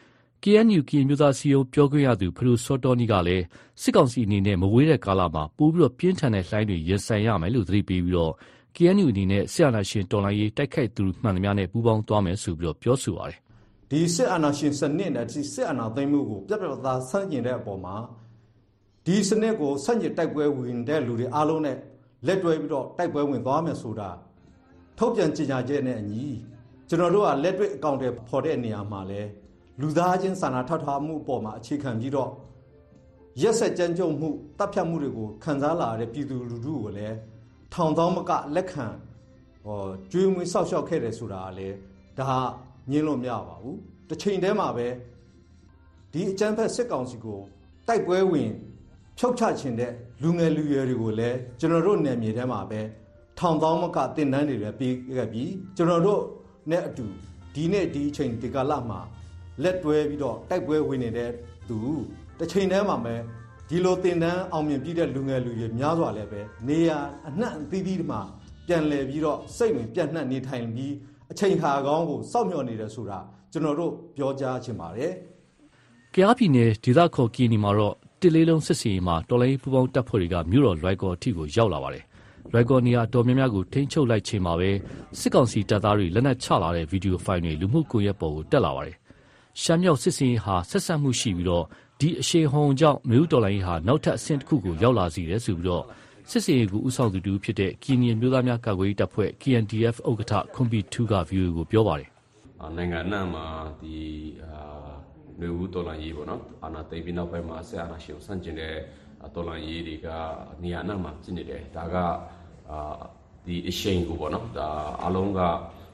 KNU ကရင်မျိုးသားစီယုံပြောခွင့်ရသူဖရိုစောတော်နီကလည်းစစ်ကောင်စီအနေနဲ့မဝေးတဲ့ကာလမှာပိုးပြီးတော့ပြင်းထန်တဲ့လှိုင်းတွေရင်ဆိုင်ရမယ်လို့သတိပေးပြီးတော့ KNU အနေနဲ့ဆရာနာရှင်တော်လိုင်းရေးတိုက်ခိုက်သူမှန်သမျှနဲ့ပူးပေါင်းသွားမယ်ဆိုပြီးတော့ပြောဆိုပါတယ်ဒီစစ်အာဏာရှင်စနစ်နဲ့ဒီစစ်အာဏာသိမ်းမှုကိုပြတ်ပြတ်သားဆန့်ကျင်တဲ့အပေါ်မှာဒီစနစ်ကိုဆန့်ကျင်တိုက်ပွဲဝင်တဲ့လူတွေအားလုံးနဲ့လက်တွဲပြီးတော့တိုက်ပွဲဝင်သွားမယ်ဆိုတာထုတ်ပြန်ကြေညာချက်နဲ့အညီကျွန်တော်တို့ကလက်တွေ့အကောင့်တွေဖော်တဲ့နေရာမှာလဲလူသားချင်းစာနာထောက်ထားမှုအပေါ်မှာအခြေခံပြီးတော့ရက်ဆက်ကြမ်းကြုတ်မှုတပ်ဖြတ်မှုတွေကိုခံစားလာရတဲ့ပြည်သူလူထုကိုလည်းထောင်သောမကလက်ခံကျွေးမွေးဆောက်ရှောက်ခဲ့တယ်ဆိုတာကလည်းဒါညင်းလို့မရပါဘူးတစ်ချိန်တည်းမှာပဲဒီအကြမ်းဖက်စစ်ကောင်စီကိုတိုက်ပွဲဝင်ဖြုတ်ချခြင်းတဲ့လူငယ်လူရွယ်တွေကိုလည်းကျွန်တော်တို့နယ်မြေထဲမှာပဲထောင်သောမကတင်တန်းတွေလည်းပေးခဲ့ပြီးကျွန်တော်တို့နဲ့အတူဒီနေ့ဒီအချိန်ဒီကာလမှာလက်တွဲပြီးတော့တိုက်ပွဲဝင်နေတဲ့သူတစ်ချိန်တည်းမှာပဲဒီလိုတင်တန်းအောင်မြင်ပြီးတဲ့လူငယ်လူရွယ်များစွာလည်းပဲနေရာအနှံ့အသီးသီးမှာပြန်လည်ပြီးတော့စိတ်ဝင်ပြန့်နှံ့နေထိုင်ပြီးအချိန်ခါကောင်းကိုစောင့်မျှော်နေတယ်ဆိုတာကျွန်တော်တို့ပြောကြားချင်ပါတယ်။ကြားပြည်နယ်ဒေသခေါ်ကီနီမှာတော့တစ်လေးလုံးစစ်စီမှာတော်လိုင်းပူပေါင်းတပ်ဖွဲ့တွေကမြို့တော်လွိုက်ကော်အထိကိုရောက်လာပါတယ်။လွိုက်ကော်နေရာတော်များများကိုထိန်းချုပ်လိုက်ချိန်မှာပဲစစ်ကောင်စီတပ်သားတွေလက်နက်ချလာတဲ့ဗီဒီယိုဖိုင်တွေလူမှုကွန်ရက်ပေါ်ကိုတက်လာပါတယ်။ရှမ်းမြောက်စစ်စီဟာဆက်ဆက်မှုရှိပြီးတော့ဒီအရှိန်ဟုန်ကြောင့်မြို့တော်လိုင်းဟာနောက်ထပ်အဆင့်တစ်ခုကိုရောက်လာစီတယ်ဆိုပြီးတော့စစ်စီကိုဥဆောင်သူတူဖြစ်တဲ့ကီနီမျိုးသားများကာကွယ်ရေးတပ်ဖွဲ့ KNDF ဥက္ကဋ္ဌခွန်ပီထူးက VOA ကိုပြောပါတယ်။နိုင်ငံအနှံ့မှာဒီနေဦးတော်လိုင်းရေးပေါ့နော်အာဏာသိမ်းပြီးနောက်ပိုင်းမှာဆက်အာဏာရှင်ဆန့်ကျင်တဲ့တော်လိုင်းရေးတွေကနေရာအနှံ့မှာဖြစ်နေတယ်။ဒါကဒီအရှိန်ကိုပေါ့နော်ဒါအလုံးက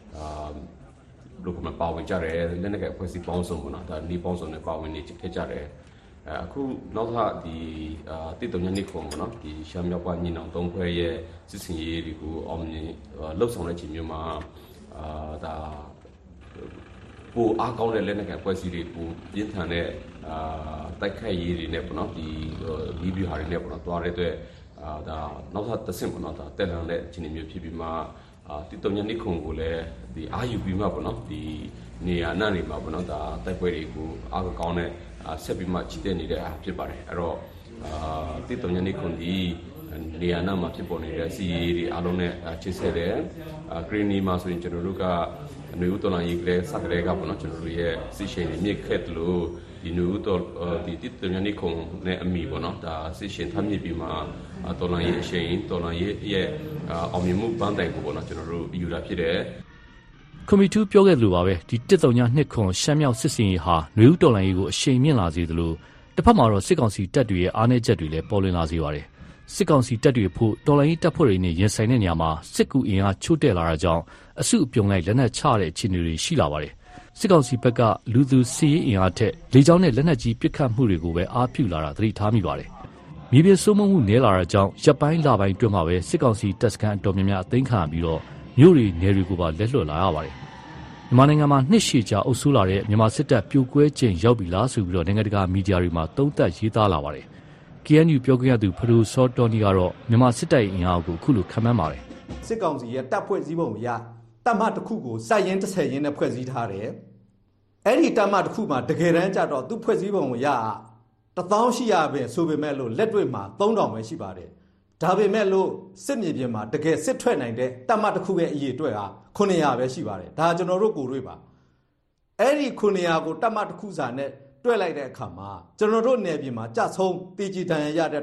လူကမပါဝင်ကြတယ်လက်နက်ကဖွဲ့စည်းပေါင်းစုံပေါ့နော်ဒါနေပေါင်းစုံနဲ့ပါဝင်နေခဲ့ကြတယ်အခုနောက်ထပ်ဒီတိတုံညနေခုံပေါ့နော်ဒီရှမ်းမြောက်ပိုင်းညီနောင်သုံးဖွဲ့ရဲ့စစ်စင်ရေးတွေကိုအောင်မြင်လှုပ်ဆောင်တဲ့ချိန်မျိုးမှာဒါပိုအားကောင်းတဲ့လက်နက်ကဖွဲ့စည်းတွေပိုပြင်းထန်တဲ့တိုက်ခိုက်ရေးတွေနဲ့ပေါ့နော်ဒီဗီဒီယိုဟာတွေနဲ့ပေါ့နော်တွားတဲ့အတွက်ဒါနောက်ထပ်တစ်ဆင့်ပေါ့နော်ဒါတက်လန်တဲ့အခြေအနေမျိုးဖြစ်ပြီးမှတိတုံညနေခုံကိုလည်းဒီအာယူပြီးမှပေါ့နော်ဒီနေရာနားနေမှာပေါ့နော်ဒါတိုက်ပွဲတွေကိုအားကောင်းတဲ့ဆက်ပြီးမှချစ်တဲ့နေတဲ့အားဖြစ်ပါတယ်အဲ့တော့တိတုံညနေခုံဒီနေရာနားမှာဖြစ်ပေါ်နေတဲ့စီရီတွေအားလုံးနဲ့ချစ်ဆက်တယ်ဂရင်းနီမှာဆိုရင်ကျွန်တော်တို့ကနေဦးတော်လိုင်းရေးကလေးစကလေးကပေါ့နော်ကျွန်တော်တို့ရဲ့စီရှင်တွေမြစ်ခက်လို့ဒီနေဦးတော်ဒီတိတုံညနေခုံနဲ့အမိပေါ့နော်ဒါစီရှင်ထမ်းမြစ်ပြီးမှတော်လိုင်းရေးအရှိန်တော်လိုင်းရေးရဲ့အောင်မြင်မှုပန်းတိုင်ကိုပေါ့နော်ကျွန်တော်တို့ယူတာဖြစ်တယ်ကွန်ပီတူပြောခဲ့သလိုပါပဲဒီ139ခွန်ရှမ်းမြောက်စစ်စင်ရေးဟာနွေဦးတော်လိုင်းရေးကိုအရှိန်မြင့်လာစေသလိုတစ်ဖက်မှာတော့စစ်ကောင်စီတပ်တွေရဲ့အားနည်းချက်တွေလည်းပေါ်လွင်လာစေပါတယ်စစ်ကောင်စီတပ်တွေဖို့တော်လိုင်းရေးတပ်ဖွဲ့တွေနဲ့ရင်ဆိုင်တဲ့နေရာမှာစစ်ကူအင်အားချို့တဲ့လာတာကြောင့်အစုအပြုံလိုက်လက်နက်ချတဲ့အခြေအနေတွေရှိလာပါတယ်စစ်ကောင်စီဘက်ကလူသူစီရေးအင်အားထက်လေကြောင်းနဲ့လက်နက်ကြီးပစ်ခတ်မှုတွေကိုပဲအားပြုလာတာသတိထားမိပါတယ်မြေပြင်စိုးမိုးမှုနည်းလာတာကြောင့်ရပ်ပိုင်းလပိုင်းတွင်းမှာပဲစစ်ကောင်စီတပ်စခန်းအတော်များများအသိမ်းခံပြီးတော့မြို့တွေနယ်တွေကိုပါလက်လွတ်လာရပါတယ်မြန်မာနိုင်ငံမှာနှစ်ရှည်ကြာအုပ်စိုးလာတဲ့မြန်မာစစ်တပ်ပြိုကွဲခြင်းရောက်ပြီလားဆိုပြီးတော့နိုင်ငံတကာမီဒီယာတွေမှာသုံးသပ်ရေးသားလာပါတယ်KNU ပြောခွင့်ရသူဖရိုစောတော်နီကတော့မြန်မာစစ်တပ်အင်အားကိုအခုလိုခန့်မှန်းပါတယ်စစ်ကောင်စီရဲ့တပ်ဖွဲ့စည်းပုံအရတပ်မတစ်ခုကိုစိုက်ရင်30ရင်းနဲ့ဖွဲ့စည်းထားတယ်အဲ့ဒီတပ်မတစ်ခုမှာတကယ်တမ်းကျတော့သူဖွဲ့စည်းပုံအရ1800ပဲဆိုပေမဲ့လို့လက်တွေ့မှာ3000ပဲရှိပါတယ်ဒါပေမဲ့လို့စစ်မြေပြင်မှာတကယ်စစ်ထွက်နိုင်တဲ့တပ်မတစ်ခုရဲ့အရေးအတွက်ဟာ900ပဲရှိပါတယ်ဒါကျွန်တော်တို့ကိုတွေ့ပါအဲ့ဒီ900ကိုတပ်မတစ်ခုစာနဲ့တွဲလိုက်တဲ့အခါမှာကျွန်တော်တို့နယ်ပြည်မှာကြဆုံးတေဂျီတန်ရတဲ့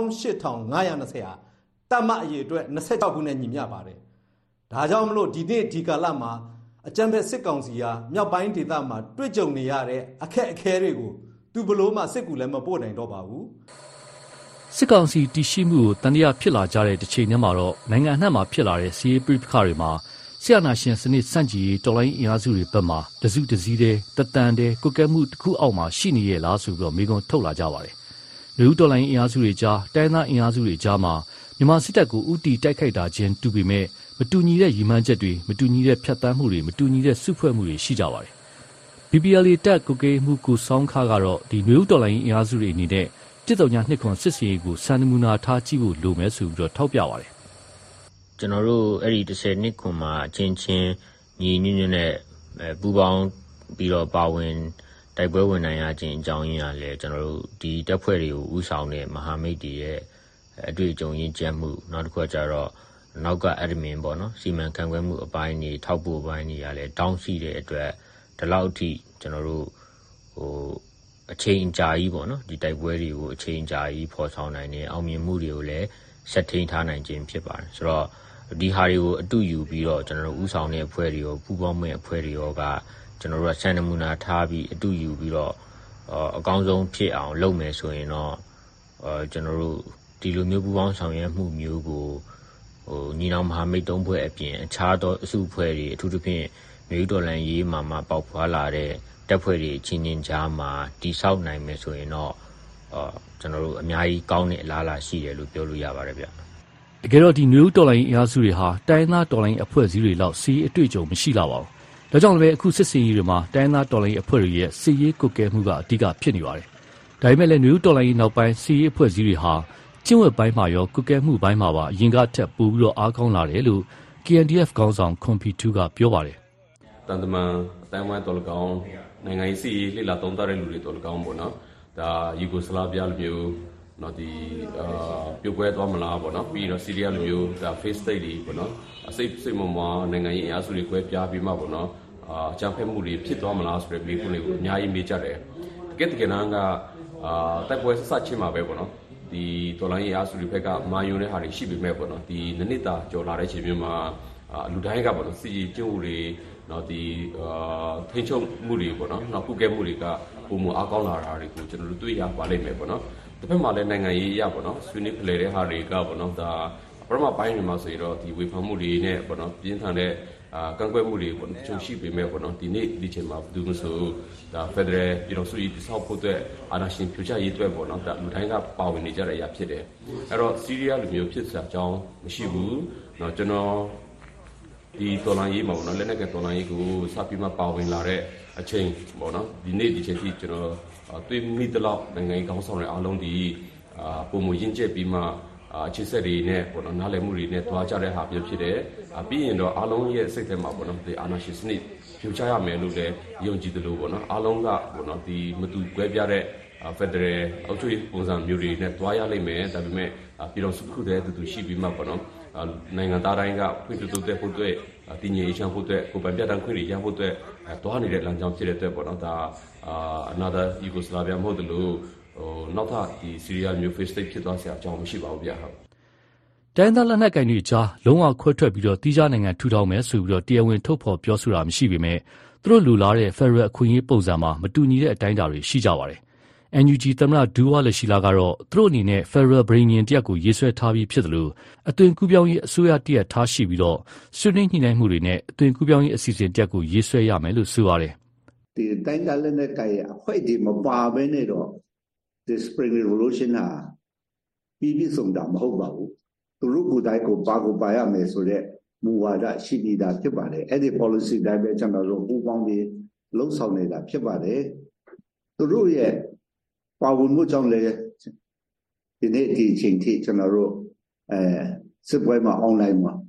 18520ဟာတပ်မအရေးအတွက်26ခုနဲ့ညီမျှပါတယ်ဒါကြောင့်မလို့ဒီနေ့ဒီကာလမှာအကြံဖက်စစ်ကောင်စီဟာမြောက်ပိုင်းဒေသမှာတွေ့ကြုံနေရတဲ့အခက်အခဲတွေကိုသူဘလို့မှစစ်ကူလည်းမပို့နိုင်တော့ပါဘူးစစ်ကောင်စီတည်ရှိမှုကိုတန်တရားဖြစ်လာကြတဲ့တစ်ချိန်တည်းမှာတော့နိုင်ငံအနှံ့မှာဖြစ်လာတဲ့စီးရေးပြိပခါတွေမှာဆရာနာရှင်စနစ်စန့်ကျင်ရေးတော်လိုင်းအင်အားစုတွေဘက်မှတစုတစည်းတဲ့တတန်တဲ့ကုကဲမှုတစ်ခုအောက်မှာရှိနေရလားဆိုပြီးတော့မိကွန်းထုတ်လာကြပါတယ်။လူတော်လိုင်းအင်အားစုတွေကြားတိုင်းသားအင်အားစုတွေကြားမှာမြန်မာစစ်တပ်ကိုဥတီတိုက်ခိုက်တာချင်းတူပေမဲ့မတူညီတဲ့ရည်မှန်းချက်တွေမတူညီတဲ့ဖြတ်သန်းမှုတွေမတူညီတဲ့စုဖွဲ့မှုတွေရှိကြပါတယ်။ BPLA တပ်ကုကဲမှုကိုစောင်းခါကတော့ဒီလူတော်လိုင်းအင်အားစုတွေအနေနဲ့1.2ခွန်စစ်စီရေးကိုစံနမူနာထားကြည့်ဖို့လိုမယ်ဆိုပြီးတော့ထောက်ပြပါတယ်ကျွန်တော်တို့အဲ့ဒီ10နှစ်ခွန်မှာအချင်းချင်းညီညွတ်ညွတ်နဲ့ပူပေါင်းပြီးတော့ပါဝင်တိုက်ပွဲဝင်နိုင်ရခြင်းအကြောင်းရင်းကလည်းကျွန်တော်တို့ဒီတပ်ဖွဲ့တွေကိုဥဆောင်တဲ့မဟာမိတ်တွေရဲ့အတွေ့အကြုံရင်းကျက်မှုနောက်တစ်ခုကကျတော့နောက်ကအဒမင်ပေါ့နော်စီမံခန့်ခွဲမှုအပိုင်းတွေထောက်ပို့အပိုင်းတွေကလည်းတောင်းရှိတဲ့အတွက်ဒီလောက်အထိကျွန်တော်တို့အချိန်ကြာကြီးပေါ့နော်ဒီတိုက်ပွဲတွေကိုအချိန်ကြာကြီးဖော်ဆောင်နိုင်တဲ့အောင်မြင်မှုတွေကိုလည်းဆက်ထိန်ထားနိုင်ခြင်းဖြစ်ပါတယ်ဆိုတော့ဒီဟာတွေကိုအတူယူပြီးတော့ကျွန်တော်တို့ဥဆောင်တဲ့အဖွဲ့တွေရောပူးပေါင်းမဲ့အဖွဲ့တွေရောကကျွန်တော်တို့ကစံနမူနာထားပြီးအတူယူပြီးတော့အကောင်းဆုံးဖြစ်အောင်လုပ်မယ်ဆိုရင်တော့ကျွန်တော်တို့ဒီလိုမျိုးပူးပေါင်းဆောင်ရွက်မှုမျိုးကိုညီနောင်မဟာမိတ်3ဖွဲ့အပြင်အခြားသောအစုအဖွဲ့တွေအထူးသဖြင့်မြို့တော်လန်ရေးမှာပေါက်ဖွာလာတဲ့တပ်ဖွဲ့တွေချင်းချင်းကြားမှာတိဆောက်နိုင်မယ်ဆိုရင်တော့ကျွန်တော်တို့အများကြီးကောင်းတဲ့အလားအလာရှိတယ်လို့ပြောလို့ရပါတယ်ဗျတကယ်တော့ဒီမျိုးတော်လိုင်းအင်အားစုတွေဟာတိုင်းသားတော်လိုင်းအဖွဲ့အစည်းတွေလောက်စီးအတွေ့အကြုံမရှိလာပါဘူး။ဒါကြောင့်လည်းအခုစစ်စင်ရေးတွေမှာတိုင်းသားတော်လိုင်းအဖွဲ့တွေရဲ့စီးရေးကုတ်ကဲမှုကအဓိကဖြစ်နေပါတယ်။ဒါပေမဲ့လည်းမျိုးတော်လိုင်းနောက်ပိုင်းစီးရေးအဖွဲ့အစည်းတွေဟာကျင့်ဝတ်ပိုင်းမှာရောကုတ်ကဲမှုပိုင်းမှာပါအရင်ကထက်ပိုပြီးတော့အားကောင်းလာတယ်လို့ KNDF ခေါင်းဆောင်ခွန်ဖီ2ကပြောပါတယ်။တန်တမန်တိုင်းဝိုင်းတော်လကောင်းနိုင်ငံရေးစီးရေးလှလာသုံးသပ်တဲ့လူတွေတော်လကောင်းပေါ့နော်။ဒါယူဂိုစလာဗီးယားလိုမျိုးနော်ဒီပြုတ်ပွဲသွားမလားပေါ့နော်ပြီးတော့ဆီးရီးယားလိုမျိုးဒါ face state တွေပေါ့နော်အစိတ်မမနိုင်ငံရေးအင်အားစုတွေကွဲပြားပြီးမှပေါ့နော်အကြမ်းဖက်မှုတွေဖြစ်သွားမလားဆိုတဲ့မိကုန်းတွေကိုအများကြီးမေးကြတယ်တကယ်တမ်းကတိုက်ပွဲဆက်ချင်းမှာပဲပေါ့နော်ဒီတော်လိုင်းရေးအင်အားစုတွေဘက်ကမာယုံတဲ့ဟာတွေရှိပေမဲ့ပေါ့နော်ဒီနှစ်တာကြော်လာတဲ့ချိန်မျိုးမှာလူတိုင်းကပေါ့နော်စီကျုံတွေနော်ဒီထိချုံမှုတွေပေါ့နော်နောက်ကုကဲမှုတွေကပုံမအားကောင်းလာတာတွေကိုကျွန်တော်တို့တွေ့ရပါလိမ့်မယ်ပေါ့နော်တစ်ဖက်မှာလည်းနိုင်ငံရေးရပေါ့နော်ဆွေးနွေးဖလှယ်တဲ့ဟာတွေကပေါ့နော်ဒါပထမပိုင်းတွေမှာဆိုရင်တော့ဒီဝေဖန်မှုတွေနဲ့ပေါ့နော်ပြင်းထန်တဲ့ကန့်ကွက်မှုတွေပေါ့နော်ချုပ်ရှိပေမဲ့ပေါ့နော်ဒီနေ့ဒီချိန်မှာဘယ်သူမှဆိုဒါဖက်ဒရယ်ပြည်တော်စုရေးဆောက်ဖို့အတွက်အာဏာရှင်ဖြိုချရေးအတွက်ပေါ့နော်ဒါလူတိုင်းကပါဝင်နေကြတဲ့အရာဖြစ်တယ်အဲ့တော့စီးရီးယားလူမျိုးဖြစ်စရာအကြောင်းမရှိဘူးเนาะကျွန်တော်ဒီတော်လိုင်းရေးမှာပေါ့နော်လက်နက်ကတော်လိုင်းရေးကိုစပြီးမှပါဝင်လာတဲ့အချိန်ပေါ့နော်ဒီနေ့ဒီချိန်ထိကျွန်တော်တွေ့မိတဲ့လောက်နိုင်ငံရေးကောင်းဆောင်တွေအားလုံးဒီပုံမရင်းကျက်ပြီးမှအခြေဆက်တွေနဲ့ပေါ့နော်နားလည်မှုတွေနဲ့တွားကြတဲ့ဟာမျိုးဖြစ်တယ်ပြီးရင်တော့အားလုံးရဲ့စိတ်ထဲမှာပေါ့နော်ဒီအာနာရှင်စနစ်ဖြိုချရမယ်လို့လည်းယုံကြည်တယ်လို့ပေါ့နော်အားလုံးကပေါ့နော်ဒီမတူကွဲပြားတဲ့ဖက်ဒရယ်အုပ်ချုပ်ရေးပုံစံမျိုးတွေနဲ့တွားရလိမ့်မယ်ဒါပေမဲ့ပြည်တော်စုခုတည်းတူရှိပြီးမှပေါ့နော်နိုင်ငံသားတိုင်းကဖွံ့ဖြိုးတိုးတက်ဖို့အတွက်တည်ငြိမ်အေးချမ်းဖို့အတွက်ကိုယ်ပိုင်ပြဋ္ဌာန်းခွင့်တွေရဖို့အတွက်တွားနေတဲ့လမ်းကြောင်းဖြစ်တဲ့အတွက်ပေါ့နော်ဒါanother Yugoslavia မဟုတ်တယ်လို့နောက်ထပ်ဒီဆီးရီးယားမျိုး face state ဖြစ်သွားစရာအကြောင်းမရှိပါဘူးဗျာဟုတ်တိုင်းသားလက်နက်ကင်တွေကြားလုံးဝခွဲထွက်ပြီးတော့တီးခြားနိုင်ငံထူထောင်မယ်ဆိုပြီးတော့တရားဝင်ထုတ်ဖော်ပြောဆိုတာမရှိပေမဲ့သူတို့လူလာတဲ့ Federal အခွင့်အရေးပုံစံမှာမတူညီတဲ့အတိုင်းအတာတွေရှိကြပါတယ်။ NUG သမ္မတဒူဝါလက်ရှိလာကတော့သူတို့အနေနဲ့ Federal Brainian တရက်ကိုရေးဆွဲထားပြီးဖြစ်တယ်လို့အသွင်ကူးပြောင်းရေးအစိုးရတရက်ထားရှိပြီးတော့ဆွေးနွေးညှိနှိုင်းမှုတွေနဲ့အသွင်ကူးပြောင်းရေးအစီအစဉ်တရက်ကိုရေးဆွဲရမယ်လို့ဆိုပါတယ်။ဒီတိုင်းသားလက်နက်ကင်အဖွဲ့ဒီမပါဘဲနဲ့တော့ the Spring Revolution ဟာပြီးဆုံးတာမဟုတ်ပါဘူး။သူတို့ကိုယ်တိုင်ကိုပါရမယ်ဆိုတဲ့မူဝါဒရှိပြီးသားဖြစ်ပါတယ်။အဲ့ဒီ policy တိုင်းပဲကျွန်တော်တို့ပူးပေါင်းပြီးလှုပ်ဆောင်နေတာဖြစ်ပါတယ်။သူတို့ရဲ့ပါဝင်မှုကြောင့်လည်းဒီနေ့ဒီအချိန်ထိကျွန်တော်တို့စစ်ပွဲမှာ online မှာ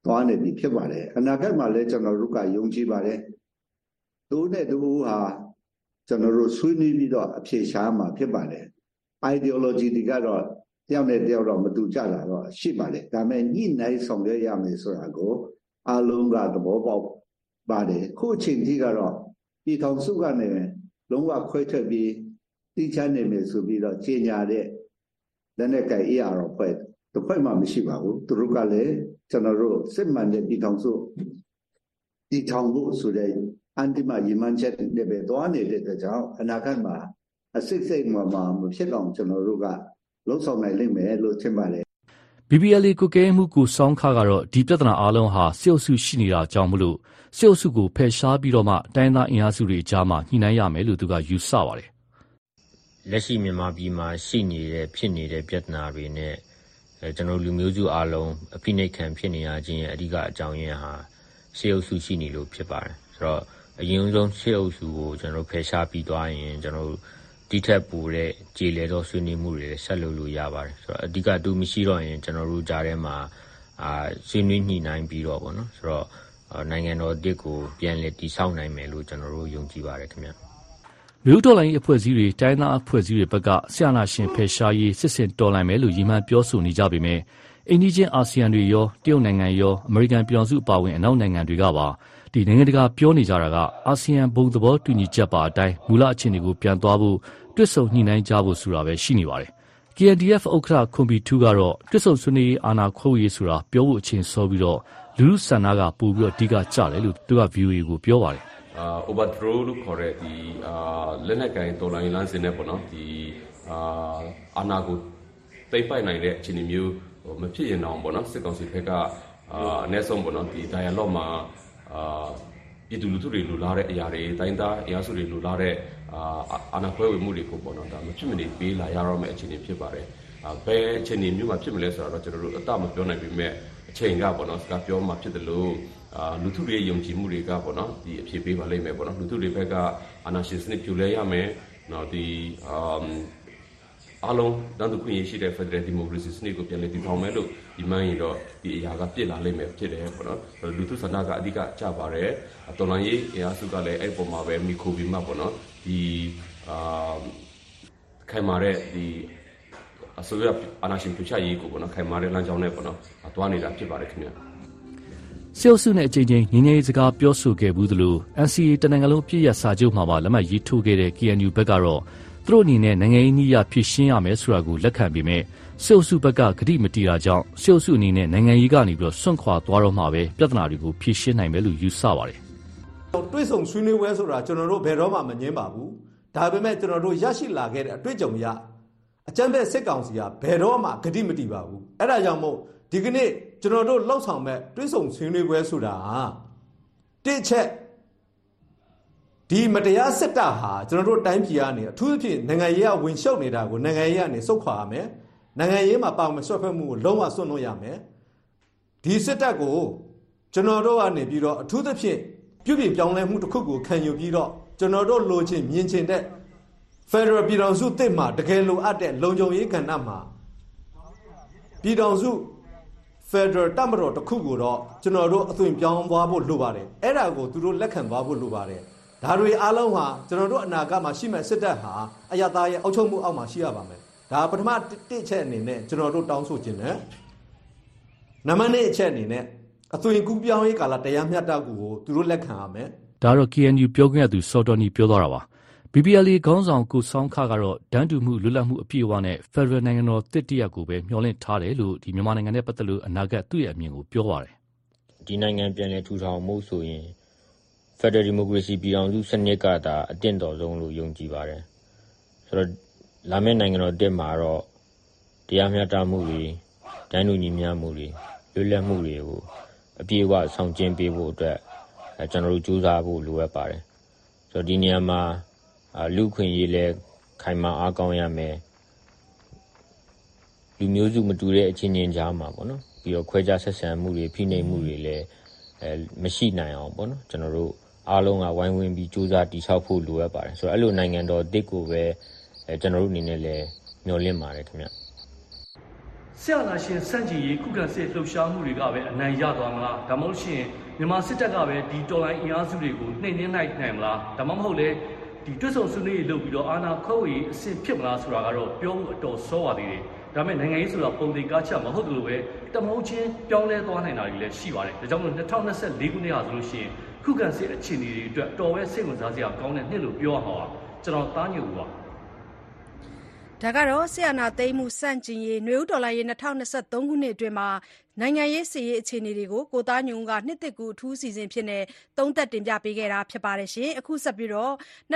သွားနေပြီဖြစ်ပါတယ်အနာဂတ်မှာလည်းကျွန်တော်တို့ကယုံကြည်ပါတယ်သူနဲ့တူဟာကျွန်တော်တို့ဆွေးနွေးပြီးတော့အဖြေရှာမှာဖြစ်ပါတယ် ideology တွေကတော့တယောက်နဲ့တယောက်တော့မတူကြတာတော့ရှိပါတယ်ဒါပေမဲ့ညှိနှိုင်းဆောင်ရွက်ရမယ်ဆိုတာကိုအားလုံးကသဘောပေါက်ပါတယ်ခုအချိန်ကြီးကတော့ပြည်ထောင်စုကနေလုံးဝခွဲထွက်ပြီးတိကျနေမယ်ဆိုပြီးတော့ကြေညာတဲ့လက်နဲ့ကိုင် AR ဖွဲ့တစ်ဖွဲ့မှမရှိပါဘူးသူတို့ကလည်းကျွန်တော်တို့စစ်မှန်တဲ့ပြည်ထောင်စုတည်ထောင်ဖို့ဆိုတဲ့အန်တီမာယီမန်ချက်တွေပဲသွားနေတဲ့အတွက်ကြောင့်အနာဂတ်မှာအစစ်စိတ်မှာမဖြစ်အောင်ကျွန်တော်တို့ကလှုပ်ဆောင်နိုင်လိမ့်မယ်လို့ထင်ပါတယ် BBLA ကိုကဲမှုကိုစောင်းခါကတော့ဒီပြဿနာအားလုံးဟာစစ်အုပ်စုရှိနေတာကြောင့်မလို့စစ်အုပ်စုကိုဖယ်ရှားပြီးတော့မှတိုင်းသားအင်အားစုတွေကြားမှာညှိနှိုင်းရမယ်လို့သူကယူဆပါတယ်လက်ရှိမြန်မာပြည်မှာရှိနေတဲ့ဖြစ်နေတဲ့ပြဿနာတွေနဲ့ကျွန်တော်လူမျိုးစုအားလုံးအဖိနှိပ်ခံဖြစ်နေရခြင်းရဲ့အဓိကအကြောင်းရင်းဟာစစ်အုပ်စုရှိနေလို့ဖြစ်ပါတယ်ဆိုတော့အရင်ဆုံးစစ်အုပ်စုကိုကျွန်တော်ဖယ်ရှားပြီးသွားရင်ကျွန်တော်ဒီထက်ပိုတဲ့ကြေလဲသောဆွေးနွေးမှုတွေဆက်လုပ်လို့ရပါတယ်ဆိုတော့အဓိကတူမရှိတော့ရင်ကျွန်တော်တို့ကြားထဲမှာဆွေးနွေးညှိနှိုင်းပြီးတော့ပေါ့နော်ဆိုတော့နိုင်ငံတော်အသစ်ကိုပြန်လည်တည်ဆောက်နိုင်မယ်လို့ကျွန်တော်တို့ယုံကြည်ပါတယ်ခင်ဗျမြို့တော်လိုင်းအဖွဲ့အစည်းတွေတိုင်းသားအဖွဲ့အစည်းတွေဘက်ကဆရာနာရှင်ဖယ်ရှားရေးစစ်စင်တော်လှန်မယ်လို့ရည်မှန်းပြောဆိုနေကြပေမဲ့အိန္ဒိချင်းအာဆီယံတွေရောတရုတ်နိုင်ငံရောအမေရိကန်ပြည်ထောင်စုအပါအဝင်အနောက်နိုင်ငံတွေကပါဒီနိုင်ငံတကာပြောနေကြတာကအာဆီယံဘုံသဘောတူညီချက်ပါအတိုင်းမူလအခြေအနေကိုပြန်သွားဖို့တွစ်ဆုံညှိနှိုင်းကြဖို့ဆိုတာပဲရှိနေပါတယ်။ KNDF ဥက္ကဋ္ဌခွန်ဘီ2ကတော့တွစ်ဆုံဆွေးနွေးအာဏာခွဲရေးဆိုတာပြောဖို့အချိန်စောပြီးတော့လူလူဆန္ဒကပို့ပြီးတော့အဓိကကျတယ်လို့သူက VOA ကိုပြောပါတယ် overthrow လို့ခေါ်တဲ့ဒီလက်နက်ကိုင်တော်လှန်ရေးလမ်းစဉ်နဲ့ပေါ့နော်ဒီအာဏာကိုသိမ်းပိုက်နိုင်တဲ့အခြေအနေမျိုးမဖြစ်ရင်တော့ပေါ့နော်စစ်ကောင်စီဘက်ကအနည်းဆုံးပေါ့နော်ဒီ dialogue မှာပြည်သူလူထုတွေလူလာတဲ့အရာတွေတိုင်းသားအရာစုတွေလူလာတဲ့အာဏာခွဲဝေမှုတွေကိုပေါ့နော်ဒါမဖြစ်မနေပေးလာရတော့မယ့်အခြေအနေဖြစ်ပါတယ်ဘယ်အခြေအနေမျိုးမှာဖြစ်မလဲဆိုတော့ကျွန်တော်တို့အတမပြောနိုင်ပေမဲ့အချိန်ကပေါ့နော်စကားပြောမှဖြစ်တယ်လို့လူထုတွေယုံကြည်မှုတွေကပေါ့နော်ဒီအဖြစ်ပေးပါလိမ့်မယ်ပေါ့နော်လူထုတွေဘက်ကအာဏာရှင်စနစ်ပြိုလဲရမယ်နော်ဒီအားလုံးတန်းတူခွင့်ရရှိတဲ့ Federal Democracy စနစ်ကိုပြန်လည်တည်ထောင်မယ်လို့ဒီမှန်းရင်တော့ဒီအရာကပြစ်လာလိမ့်မယ်ဖြစ်တယ်ပေါ့နော်လူထုဆန္ဒကအဓိကကြပါတယ်တော်လှန်ရေးအရာစုကလည်းအဲ့ပေါ်မှာပဲမိခိုပြီးမှပေါ့နော်ဒီခိုင်မာတဲ့ဒီအစိုးရအာဏာရှင်ပြချရေးကိုပေါ့နော်ခိုင်မာတဲ့လမ်းကြောင်းနဲ့ပေါ့နော်တွားနေတာဖြစ်ပါတယ်ခင်ဗျစစ်အုပ်စုနဲ့အကြိမ်ကြိမ်ငြိမ်းချမ်းရေးစကားပြောဆိုခဲ့ဘူးသလို NCA တနိုင်ငံလုံးပြည့်ရစာချုပ်မှာပါလက်မှတ်ရေးထိုးခဲ့တဲ့ KNU ဘက်ကတော့သူတို့အနေနဲ့နိုင်ငံရေးနည်းရဖြည့်ရှင်းရမယ်ဆိုတာကိုလက်ခံပေမဲ့စစ်အုပ်စုဘက်ကဂတိမတီးတာကြောင့်စစ်အုပ်စုအနေနဲ့နိုင်ငံရေးကနေပြီးတော့စွန့်ခွာသွားတော့မှပဲပြဿနာတွေကိုဖြည့်ရှင်းနိုင်မယ်လို့ယူဆပါတယ်တွေးဆုံဆွေးနွေးပွဲဆိုတာကျွန်တော်တို့ဘယ်တော့မှမငြင်းပါဘူးဒါပေမဲ့ကျွန်တော်တို့ရရှိလာခဲ့တဲ့အတွေ့အကြုံရအကြမ်းဖက်စစ်ကောင်စီကဘယ်တော့မှဂတိမတီးပါဘူးအဲ့ဒါကြောင့်မို့ဒီကနေ့ကျွန်တော်တို့လှုပ်ဆောင်မဲ့တွေးဆုံဆွေးနွေးပွဲဆိုတာတစ်ချက်ဒီမတရားစစ်တပ်ဟာကျွန်တော်တို့တိုင်းပြည်ကနေအထူးသဖြင့်နိုင်ငံရေးကဝင်ရှုပ်နေတာကိုနိုင်ငံရေးကနေစုတ်ခွာရမယ်နိုင်ငံရေးမှာပါဝင်ဆွတ်ဖက်မှုကိုလုံးဝစွန့်လွတ်ရမယ်ဒီစစ်တပ်ကိုကျွန်တော်တို့ကနေပြီးတော့အထူးသဖြင့်ပြုပြင်ပြောင်းလဲမှုတစ်ခုကိုခံယူပြီးတော့ကျွန်တော်တို့လိုချင်မြင်ချင်တဲ့ Federal ပြည်ထောင်စုတစ်မှာတကယ်လိုအပ်တဲ့လုံခြုံရေးကဏ္ဍမှာပြည်ထောင်စု Federal တပ်မတော်တစ်ခုကိုတော့ကျွန်တော်တို့အသွင်ပြောင်းသွားဖို့လိုပါတယ်အဲ့ဒါကိုသူတို့လက်ခံသွားဖို့လိုပါတယ်ဒါတွေအားလုံးဟာကျွန်တော်တို့အနာဂတ်မှာရှိမဲ့စစ်တပ်ဟာအယတားရဲ့အောက်ချုပ်မှုအောက်မှာရှိရပါမယ်ဒါပထမတစ်ချက်အနေနဲ့ကျွန်တော်တို့တောင်းဆိုခြင်းနဲ့နံပါတ်2အချက်အနေနဲ့အသွင်ကူးပြောင်းရေးကာလတရားမျှတမှုကိုသူတို့လက်ခံရမယ်ဒါတော့ KNU ပြောခွင့်ရသူစောတော်နီပြောသွားတာပါ BBLA ခေါင်းဆောင်ကိုဆောင်းခါကတော့တန်းတူမှုလွတ်လပ်မှုအပြည့်အဝနဲ့ Federal နိုင်ငံတော်တစ်တရက်ကိုပဲမျှော်လင့်ထားတယ်လို့ဒီမြန်မာနိုင်ငံနဲ့ပတ်သက်လို့အနာဂတ်သူ့ရဲ့အမြင်ကိုပြောပါတယ်ဒီနိုင်ငံပြန်လည်ထူထောင်မှုဆိုရင် Federal Democracy ပြည်ထောင်စုစနစ်ကသာအသင့်တော်ဆုံးလို့ယုံကြည်ပါတယ်ဆိုတော့လာမယ့်နိုင်ငံတော်တစ်မှာတော့တရားမျှတမှုတွေတန်းတူညီမျှမှုတွေလွတ်လပ်မှုတွေကိုအပြည့်အဝဆောင်ကျဉ်ပေးဖို့အတွက်ကျွန်တော်တို့ကြိုးစားဖို့လိုအပ်ပါတယ်ဆိုတော့ဒီနေရာမှာလူခွင့်ရေးလဲခိုင်မာအားကောင်းရမယ်လူမျိုးစုမတူတဲ့အချင်းချင်းကြားမှာပေါ့နော်ပြီးတော့ခွဲခြားဆက်ဆံမှုတွေဖိနှိပ်မှုတွေလည်းမရှိနိုင်အောင်ပေါ့နော်ကျွန်တော်တို့အားလုံးကဝိုင်းဝန်းပြီးကြိုးစားတည်ဆောက်ဖို့လိုအပ်ပါတယ်ဆိုတော့အဲ့လိုနိုင်ငံတော်တစ်ကိုပဲကျွန်တော်တို့အနေနဲ့လည်းမျှော်လင့်ပါတယ်ခင်ဗျဆရာနာရှင်စန့်ကျင်ရေးခုခံစစ်လှုပ်ရှားမှုတွေကပဲအနိုင်ရသွားမလားဒါမှမဟုတ်ရှင်မြန်မာစစ်တပ်ကပဲဒီတော်လိုင်းအင်အားစုတွေကိုနှိမ်နင်းနိုင်မလားဒါမှမဟုတ်လေဒီတွတ်ဆုံဆွေးနွေးရေးလုပ်ပြီးတော့အာဏာခွဲဝေရေးအဆင့်ဖြစ်မလားဆိုတာကတော့ပြောဖို့အတော်စောပါသေးတယ်ဒါပေမဲ့နိုင်ငံရေးဆိုတာပုံသေးကားချက်မဟုတ်တယ်လို့ပဲတမုံချင်းပြောင်းလဲသွားနိုင်တာတွေလည်းရှိပါတယ်ဒါကြောင့်မို့2024ခုနှစ်ဟာဆိုလို့ရှိရင်ခုခံစစ်အခြေအနေတွေအတွက်တော်ပဲစိတ်ဝင်စားစရာကောင်းတဲ့နှစ်လို့ပြောရမှာပါကျွန်တော်သားညိုပါဒါကတော့ဆီယနာသိမ်းမှုစန့်ကျင်ရေးနွေဦးတော်လှန်ရေး2023ခုနှစ်အတွင်းမှာနိုင်ငံရေးစစ်ရေးအခြေအနေတွေကိုကိုသားညုံကနှစ်သက်ကူအထူးစီစဉ်ဖြစ်နေသုံးသက်တင်ပြပေးခဲ့တာဖြစ်ပါတယ်ရှင်အခုဆက်ပြီးတော့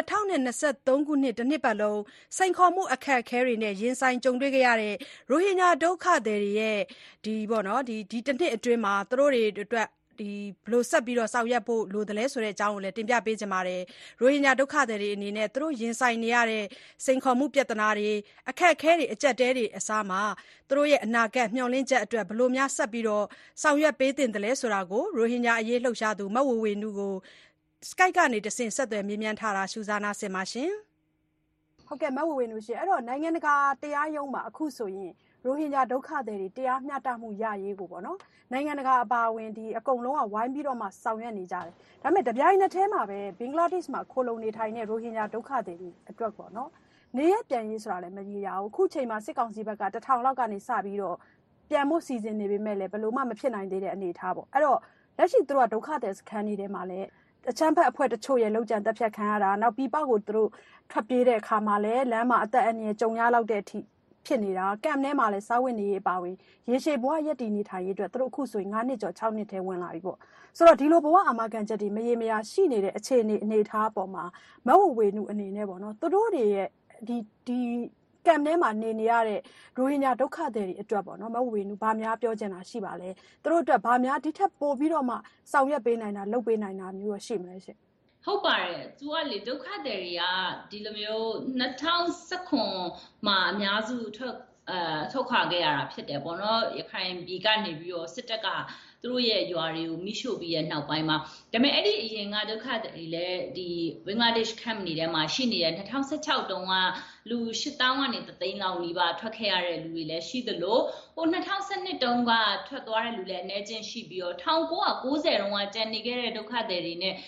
2023ခုနှစ်တစ်နှစ်ပတ်လုံးစိန်ခေါ်မှုအခက်အခဲတွေနဲ့ရင်ဆိုင်ကြုံတွေ့ခဲ့ရတဲ့ရိုဟင်ဂျာဒုက္ခသည်တွေရဲ့ဒီတစ်နှစ်အတွင်းမှာသူတို့တွေအတွက်ဘလို့ဆက်ပြီးတော့ဆောင်ရွက်ဖို့လိုတယ်လဲဆိုတဲ့အကြောင်းကိုလည်းတင်ပြပေးချင်ပါတယ်ရိုဟင်ဂျာဒုက္ခသည်တွေအနေနဲ့သူတို့ရင်ဆိုင်နေရတဲ့စိန်ခေါ်မှုပြဿနာတွေအခက်အခဲတွေအကျက်တဲတွေအစားမှာသူတို့ရဲ့အနာဂတ်မျှော်လင့်ချက်အတွက်ဘလို့များဆက်ပြီးတော့ဆောင်ရွက်ပေးတင်တယ်လဲဆိုတာကိုရိုဟင်ဂျာအရေးလှုပ်ရှားသူမဝဝေနုကို Skype ကနေတဆင့်ဆက်သွယ်မေးမြန်းထားတာရှုစားနာဆင်ပါရှင်ဟုတ်ကဲ့မဝဝေနုရှင်အဲ့တော့နိုင်ငံတကာတရားရုံးမှာအခုဆိုရင်ရိုဟင်ဂျာဒုက္ခသည်တွေတရားမျှတမှုရရေးကိုပေါ့နော်နိုင်ငံတကာအပါအဝင်ဒီအကုန်လုံးကဝိုင်းပြီးတော့မှဆောင်ရွက်နေကြတယ်ဒါပေမဲ့တပြိုင်နက်တည်းမှာပဲဘင်္ဂလားဒေ့ရှ်မှာခိုလုံနေထိုင်တဲ့ရိုဟင်ဂျာဒုက္ခသည်တွေအတွက်ပေါ့နော်နေရပြန်ရေးဆိုတာလည်းမရေရဘူးအခုချိန်မှာစစ်ကောင်စီဘက်က1000လောက်ကနေစပြီးတော့ပြန်ဖို့စီစဉ်နေပေမဲ့လည်းဘလို့မှမဖြစ်နိုင်သေးတဲ့အနေအထားပေါ့အဲ့တော့လက်ရှိသူတို့ကဒုက္ခသည်စခန်းတွေထဲမှာလည်းအချမ်းဖက်အဖွဲ့တချို့ရဲ့လောက်ကျန်တက်ဖြတ်ခံရတာနောက်ပြီးပေါက်ကိုသူတို့ထွက်ပြေးတဲ့အခါမှာလည်းလမ်းမှာအသက်အန္တရာယ်ကြုံရလောက်တဲ့အထိဖြစ်နေတာကမ်ထဲမှာလည်းစားဝတ်နေရေးအပါဝင်ရေရှည်ဘဝရက်တည်နေထိုင်ရေးအတွက်သူတို့အခုဆိုရင်9နှစ်ကျော်6နှစ်ထဲဝင်လာပြီပေါ့ဆိုတော့ဒီလိုဘဝအာမခံချက်တွေမရေမရာရှိနေတဲ့အခြေအနေထားအပေါ်မှာမဝဝေနုအနေနဲ့ပေါ့နော်သူတို့တွေရဲ့ဒီကမ်ထဲမှာနေရတဲ့ရိုဟင်ဂျာဒုက္ခသည်တွေအတွက်ပေါ့နော်မဝဝေနုဘာများပြောချင်တာရှိပါလဲသူတို့အတွက်ဘာများဒီထက်ပိုပြီးတော့မှဆောင်ရွက်ပေးနိုင်တာလုပ်ပေးနိုင်တာမျိုးရှိမလဲရှင်ဟုတ်ပါတယ်သူကလေဒုက္ခသည်တွေကဒီလိုမျိုး2019မှာအများစုထုတ်ခွာခဲ့ရတာဖြစ်တယ်ပေါ့နော်ရခိုင်ပြည်ကနေပြီးတော့စစ်တပ်ကသူတို့ရဲ့ရွာတွေကိုမိရှို့ပြီးရဲ့နောက်ပိုင်းမှာဒါပေမဲ့အဲ့ဒီအရင်ကဒုက္ခသည်တွေလည်းဒီဘင်္ဂလားဒေ့ရှ် camp နေထဲမှာရှိနေတဲ့2016တုန်းကလူ8000ကနေ3,000လောက်နီးပါးထွက်ခဲ့ရတဲ့လူတွေလည်းရှိသလိုဟို2012တုန်းကထွက်သွားတဲ့လူလည်းအနေချင်းရှိပြီးတော့1990တုန်းကကျန်နေခဲ့တဲ့ဒုက္ခသည်တွေနဲ့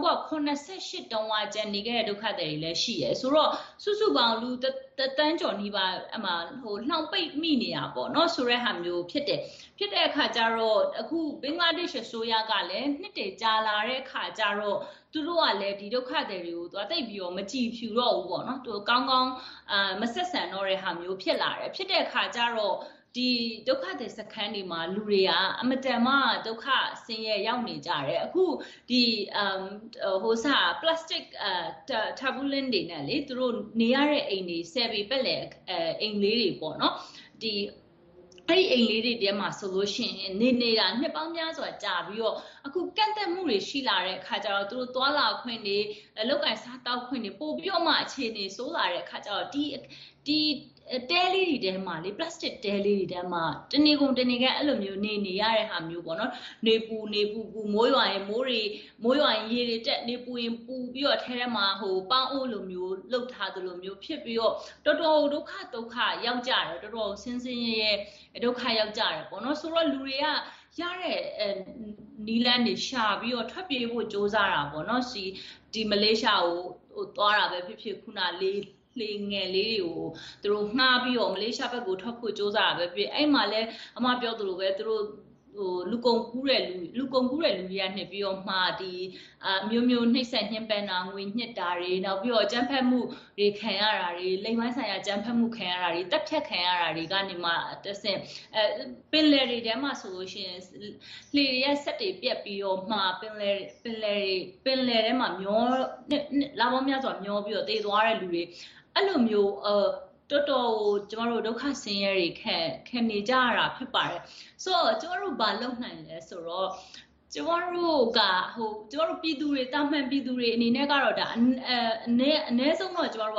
1988တုန်းကကျန်နေခဲ့တဲ့ဒုက္ခသည်တွေလည်းရှိရယ်ဆိုတော့စုစုပေါင်းလူတန်းကျော်နီးပါးအမှဟိုနှောင်ပိတ်မိနေတာပေါ့နော်ဆိုတဲ့ဟာမျိုးဖြစ်တဲ့အခါကျတော့အခုဘင်္ဂလားဒေ့ရှ်အစိုးရကလည်းနှစ်တည်ကြာလာတဲ့အခါကျတော့သူတို့ကလည်းဒီဒုက္ခသည်တွေကိုသူကတိတ်ပြီးတော့မကြည်ဖြူတော့ဘူးပေါ့နော်သူကောင်းမဆက်ဆံတော့တဲ့ဟာမျိုးဖြစ်လာတယ်ဖြစ်တဲ့အခါကျတော့ဒီဒုက္ခသည်စခန်းတွေမှာလူတွေကအမတန်မှဒုက္ခဆင်းရဲရောက်နေကြတယ်အခုဒီဟိုစား plastic turbulent တွေနဲ့လေသူတို့နေရတဲ့အိမ်တွေဆယ်ပေပက်လေအိမ်လေးတွေပေါ့နော်ဒီအဲ့ဒီအိမ်လေးတွေထဲမှာဆိုလို့ရှိရင်နေတာနှစ်ပေါင်းများစွာကြာပြီးတော့အခုကန့်သက်မှုတွေရှိလာတဲ့အခါကျတော့သူတို့သွာလာခွင့်တွေလောက်ကင်စားတောက်ခွင့်တွေပို့ပြီးတော့မှအခြေအနေဆိုးလာတဲ့အခါကျတော့ဒီတဲလေးတွေထဲမှာလေ plastic တဲလေးတွေထဲမှာတနေကုန်တနေကန်အဲ့လိုမျိုးနေရတဲ့ဟာမျိုးပေါ့နော်နေပူမိုးရွာရင်မိုးရွာရင်ရေတွေတက်နေပူရင်ပူပြီးတော့ထဲထဲမှာဟိုပေါင်းအိုးလိုမျိုးလှုပ်ထားသလိုမျိုးဖြစ်ပြီးတော့တော်တော်ဒုက္ခရောက်ကြတယ်တော်တော်ဆင်းရဲဒုက္ခရောက်ကြတယ်ပေါ့နော်ဆိုတော့လူတွေကရတဲ့နီလန်းတွေရှာပြီးတော့ထွက်ပြေးဖို့ကြိုးစားတာပေါ့နော်ဒီမလေးရှားကိုဟိုသွားတာပဲဖြစ်ခုနလေငယ်လေးတွေကိုသူတို့ငှားပြီးတော့မလေးရှားဘက်ကိုထွက်ဖို့ကြိုးစားတာပဲဖြစ်အဲ့မှာလဲအမပြောသလိုပဲသူတို့ဟိုလူကုန်ကူးတဲ့လူတွေကနှစ်ပြီးတော့မှာဒီမျိုးနှိမ့်ဆက်ညှဉ်းပန်းတာငွေညှစ်တာတွေနောက်ပြီးတော့ကြမ်းဖက်မှုတွေခံရတာတွေလိမ်ပိုင်းဆိုင်ရာကြမ်းဖက်မှုခံရတာတွေတပ်ဖြတ်ခံရတာတွေကနေမှတဆင့်ပင်လယ်တွေထဲမှာဆိုလို့ရှိရင်လှေရဲ့ဆက်တွေပြက်ပြီးတော့မှာပင်လယ်ထဲမှာမျောလာပေါင်းများစွာမျောပြီးတော့တေသွားတဲ့လူတွေအဲ့လိုမျိုးတော်တော်ကျမတို့ဒုက္ခဆင်းရဲတွေခံနေကြရတာဖြစ်ပါတယ်ဆိုတော့ကျမတို့ဘာလုပ်နိုင်လဲဆိုတော့ကျမတို့ကဟိုကျမတို့ပြည်သူတွေတာမန်ပြည်သူတွေအနေနဲ့ကတော့ဒါအနည်းဆုံးတော့ကျမတို့က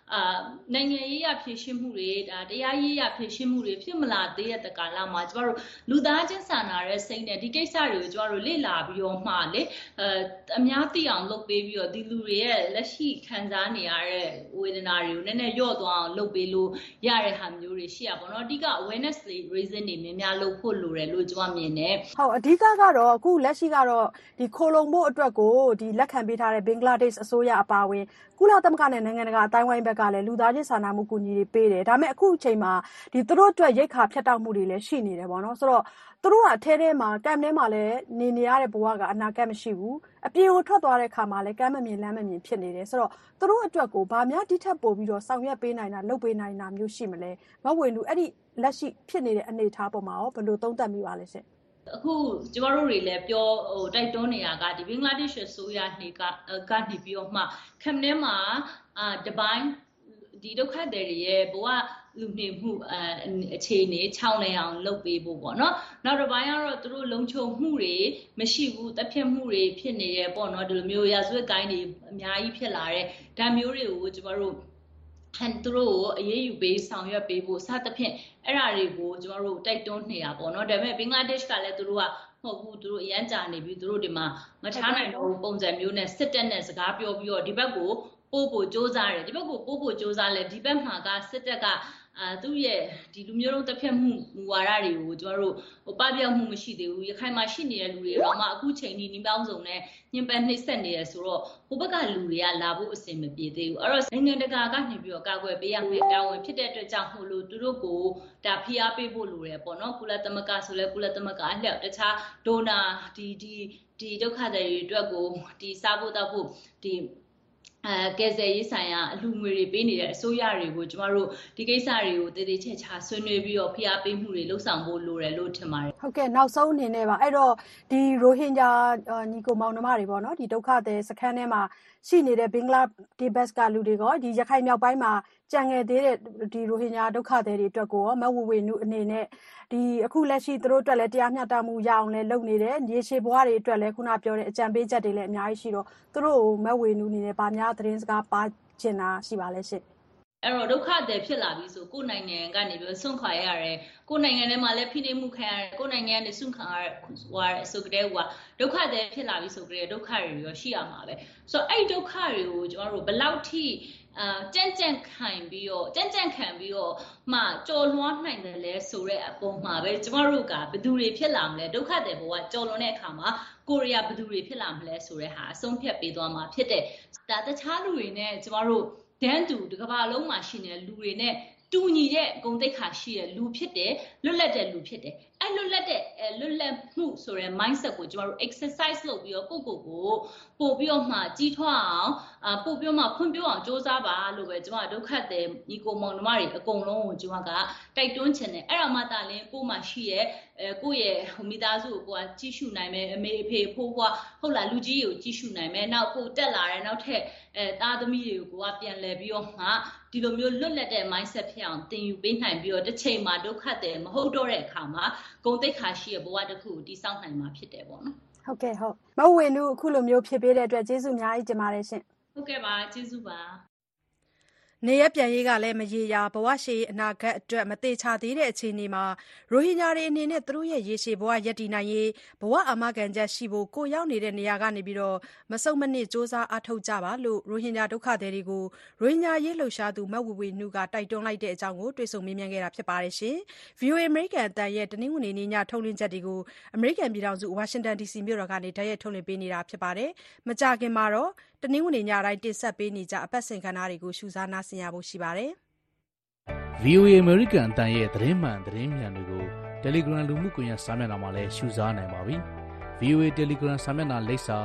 နိုင်ငံရေးရဖြည့်ရှင်းမှုတွေဒါတရားရေးရဖြည့်ရှင်းမှုတွေဖြစ်မလာသေးတဲ့ကာလမှာကျမတို့လူသားချင်းစာနာတဲ့စိတ်နဲ့ဒီကိစ္စတွေကိုကျမတို့လေ့လာပြီးတော့မှလေအများသိအောင်လုပ်ပေးပြီးတော့ဒီလူတွေရဲ့လက်ရှိခံစားနေရတဲ့ဝေဒနာတွေကိုနည်းနည်းလျော့သွားအောင်လုပ်ပေးလို့ရတဲ့ဟာမျိုးတွေရှိရပါတော့အဓိက awareness reason တွေများများလုပ်ဖို့လိုတယ်လို့ကျမမြင်တယ်ဟုတ်အဓိကကတော့အခုလက်ရှိကတော့ဒီခိုလုံဖို့အတွက်ကိုဒီလက်ခံပေးထားတဲ့ဘင်္ဂလားဒေ့ရှ်အစိုးရအပါအဝင်ကုလသမဂ္ဂနဲ့နိုင်ငံတကာအတိုင်းဝိုင်းဘက်ကလည်းလူသားချင်းစာနာမှုကူညီတွေပေးတယ်ဒါပေမဲ့အခုအချိန်မှာဒီသူတို့အတွက်ရိတ်ခါဖြတ်တောက်မှုတွေလည်းရှိနေတယ်ပေါ့နော်ဆိုတော့သူတို့ကအထဲထဲမှာကမ်ထဲမှာလည်းနေရတဲ့ဘဝကအနာဂတ်မရှိဘူးအပြင်ကိုထွက်သွားတဲ့ခါမှာလည်းကမ်းမမြင်လမ်းမမြင်ဖြစ်နေတယ်ဆိုတော့သူတို့အတွက်ကိုဗာများတိထက်ပို့ပြီးတော့ဆောင်ရွက်ပေးနိုင်တာလုပ်ပေးနိုင်တာမျိုးရှိမလဲမဝေလူအဲ့ဒီလက်ရှိဖြစ်နေတဲ့အနေအထားပေါ်မှာရောဘယ်လိုသုံးသပ်မိပါလဲရှင်အခုကျမတို့တွေလည်းပြောတိုက်တွန်းနေတာကဒီဘင်္ဂလားဒေ့ရှ်ဆိုရနေကနေပြီးတော့မှခမ်ထဲမှာတပိုင်းဒီဒုက္ခသည်တွေရဲ့ဘဝလူနေမှုအခြေအနေချောင်းလည်အောင်လုပ်ပေးဖို့ပေါ့နော်နောက်တစ်ပိုင်းကတော့သူတို့လုံခြုံမှုတွေမရှိဘူးတပ်ဖြတ်မှုတွေဖြစ်နေတယ်ပေါ့နော်ဒီလိုမျိုးရာဇဝတ်ကိုင်းတွေအများကြီးဖြစ်လာတဲ့ဓာတ်မျိုးတွေကိုကျမတို့သူတို့ကိုအရေးယူပေးဆောင်ရွက်ပေးဖို့စသဖြင့်အဲ့ဒါတွေကိုကျမတို့တိုက်တွန်းနေတာပေါ့နော်ဒါပေမဲ့ဘင်္ဂလားဒေ့ရှ်ကလည်းသူတို့ကမဟုတ်ဘူးသူတို့အရန်ကြာနေပြီသူတို့ဒီမှာမထားနိုင်တော့ပုံစံမျိုးနဲ့စစ်တပ်နဲ့စကားပြောပြီးတော့ဒီဘက်ကိုပို့ဖို့စ조사တယ်ဒီဘက်ကိုပို့ဖို့စ조사လဲဒီဘက်မှာကစစ်တပ်ကသူ့ရဲ့ဒီလူမျိုးလုံးတစ်ဖက်မှုမူဝါဒတွေကိုကျမတို့ပပျောက်မှုမရှိသေးဘူးရခိုင်မှာရှိနေတဲ့လူတွေတော့မှအခုချိန်ဒီနှင်းပေါင်းစုံနဲ့ညှဉ်းပန်းနှိပ်စက်နေရဆိုတော့ဟိုဘက်ကလူတွေကလာဖို့အဆင်မပြေသေးဘူးအဲ့တော့နိုင်ငံတကာကနေပြီးတော့ကာကွယ်ပေးရမယ့်တာဝန်ဖြစ်တဲ့အတွက်ကြောင့်ဟိုလိုသူတို့ကိုဒါဖိအားပေးဖို့လိုတယ်ပေါ့နော်ကုလသမဂ္ဂဆိုလဲကုလသမဂ္ဂအလျောက်တခြားဒိုနာဒီဒုက္ခသည်တွေအတွက်ကိုဒီစားဖို့တောက်ဖို့ဒီကဲဆယ်ရေးဆိုင်ရာအလူငွေတွေပေးနေတဲ့အစိုးရတွေကိုကျမတို့ဒီကိစ္စတွေကိုတည်တည်ချာချာဆွေးနွေးပြီးတော့ဖိအားပေးမှုတွေလှုပ်ဆောင်ဖို့လိုတယ်လို့ထင်ပါတယ်ဟုတ်ကဲ့နောက်ဆုံးအနေနဲ့ပါအဲ့တော့ဒီရိုဟင်ဂျာညီကိုမောင်နှမတွေပေါ့နော်ဒီဒုက္ခသည်စခန်းထဲမှာရှိနေတဲ့ဘင်္ဂလားဒေ့ရှ်ကလူတွေကဒီရခိုင်မြောက်ပိုင်းမှာကြံငယ်သေးတဲ့ဒီရိုဟင်ဂျာဒုက္ခသည်တွေအတွက်ကိုမဝဝေနုအနေနဲ့ဒီအခုလက်ရှိသူတို့အတွက်လည်းတရားမျှတမှုရအောင်လည်းလုပ်နေတယ်ရေရှည်ဘဝတွေအတွက်လည်းခုနပြောတဲ့အကြံပေးချက်တွေလည်းအများကြီးရှိတော့သူတို့မဝေနုအနေနဲ့ဗာများသတင်းစကားပါချင်တာရှိပါလဲရှင့်အဲ့တော့ဒုက္ခသည်ဖြစ်လာပြီဆိုကိုယ်နိုင်ငံကနေပြီးဆွန့်ခွာရတယ်ကိုယ်နိုင်ငံထဲမှာလည်းဖိနှိပ်မှုခံရတယ်ကိုယ်နိုင်ငံကနေဆွန့်ခွာရဆိုကြတဲ့ဟိုကဒုက္ခသည်ဖြစ်လာပြီဆိုကြတဲ့ဒုက္ခတွေရောရှိရမှာပဲဆိုတော့အဲ့ဒုက္ခတွေကိုကျမတို့ဘယ်လောက်ထိကြံ့ခံပြီးတော့မှကြော်လွှားနိုင်တယ်လဲဆိုတဲ့အပေါ်မှာပဲကျမတို့ကဘယ်သူတွေဖြစ်လာမလဲဒုက္ခသည်ဘဝကြော်လွန်တဲ့အခါမှာကိုရီးယားဘယ်သူတွေဖြစ်လာမလဲဆိုတဲ့ဟာအဆုံးဖြတ်ပေးသွားမှာဖြစ်တဲ့ဒါတခြားလူတွေနဲ့ကျမတို့ဒန်းတူတစ်ကမ္ဘာလုံးမှာရှိနေတဲ့လူတွေနဲ့တူညီတဲ့ဂုဏ်သိက္ခာရှိတဲ့လူဖြစ်တယ်လွတ်လပ်တဲ့လူဖြစ်တယ်အဲ့လွတ်လပ်မှုဆိုတဲ့ mindset ကိုကျမတို့ exercise လုပ်ပြီးတော့ကိုပို့ပြီးတော့မှကြီးထွားအောင်ပို့ပြီးတော့မှဖွံ့ဖြိုးအောင်စ조사ပါလို့ပဲကျမဒုက္ခသည်ညီကိုမောင်နှမတွေအကုန်လုံးကိုကျမကတိုက်တွန်းချင်တယ်အဲ့ဒါမှသာလင်းကိုမှရှိရဲ့ကိုယ့်ရဲ့မိသားစုကိုကိုကကြီးစုနိုင်မယ်အမေအဖေဖိုးဖွားဟုတ်လားလူကြီးတွေကိုကြီးစုနိုင်မယ်နောက်ကိုတက်လာတဲ့နောက်ထပ်သားသမီးတွေကိုကပြန်လဲပြီးတော့မှဒီလိုမျိုးလွတ်လပ်တဲ့ mindset ဖြစ်အောင်သင်ယူပေးနိုင်ပြီးတော့တစ်ချိန်မှာဒုက္ခသည်မဟုတ်တော့တဲ့အခါမှာဂုဏ်သိက္ခာရှိတဲ့ဘဝတစ်ခုကိုတည်ဆောက်နိုင်မှာဖြစ်တယ်ပေါ့နော်ဟုတ်ကဲ့ဟုတ်မဝေနုအခုလိုမျိုးဖြစ်ပေးတဲ့အတွက်ကျေးဇူးအများကြီးတင်ပါတယ်ရှင်ဟုတ်ကဲ့ပါကျေးဇူးပါနေရပြန်ရေးကလည်းမရေရာဘဝရှေ့အနာဂတ်အတွက်မသေးချသေးတဲ့အခြေအနေမှာရိုဟင်ဂျာတွေအနေနဲ့သူတို့ရဲ့ရေရှည်ဘဝရည်တည်နိုင်ရေးဘဝအာမခံချက်ရှိဖို့ကိုရောက်နေတဲ့နေရာကနေပြီးတော့မစုံမနစ်စ조사အားထုတ်ကြပါလို့ရိုဟင်ဂျာဒုက္ခသည်တွေကိုရိုဟင်ဂျာရေးလှုပ်ရှားသူမဝဝေနုကတိုက်တွန်းလိုက်တဲ့အကြောင်းကိုတွေ့ဆုံမေးမြန်းခဲ့တာဖြစ်ပါတယ်ရှင်။ VOA American အတန်ရဲ့တနင်္ဂနွေနေ့ညထုတ်လွှင့်ချက်တွေကို American ပြည်ထောင်စု Washington DC မြို့တော်ကနေတိုက်ရိုက်ထုတ်လွှင့်ပေးနေတာဖြစ်ပါတယ်။မကြာခင်မှာတော့တနင်္ဂနွေညတိုင်းတင်ဆက်ပေးနေကြအပတ်စဉ်ကဏ္ဍတွေကိုရှုစားနားဆင်ရဖို့ရှိပါတယ်။ VOA American အတန်ရဲ့သတင်းမှန်သတင်းမြန်တွေကို Telegram လူမှုကွန်ရက်စာမျက်နှာမှာလည်းရှုစားနိုင်ပါပြီ။ VOA Telegram စာမျက်နှာလိပ်စာ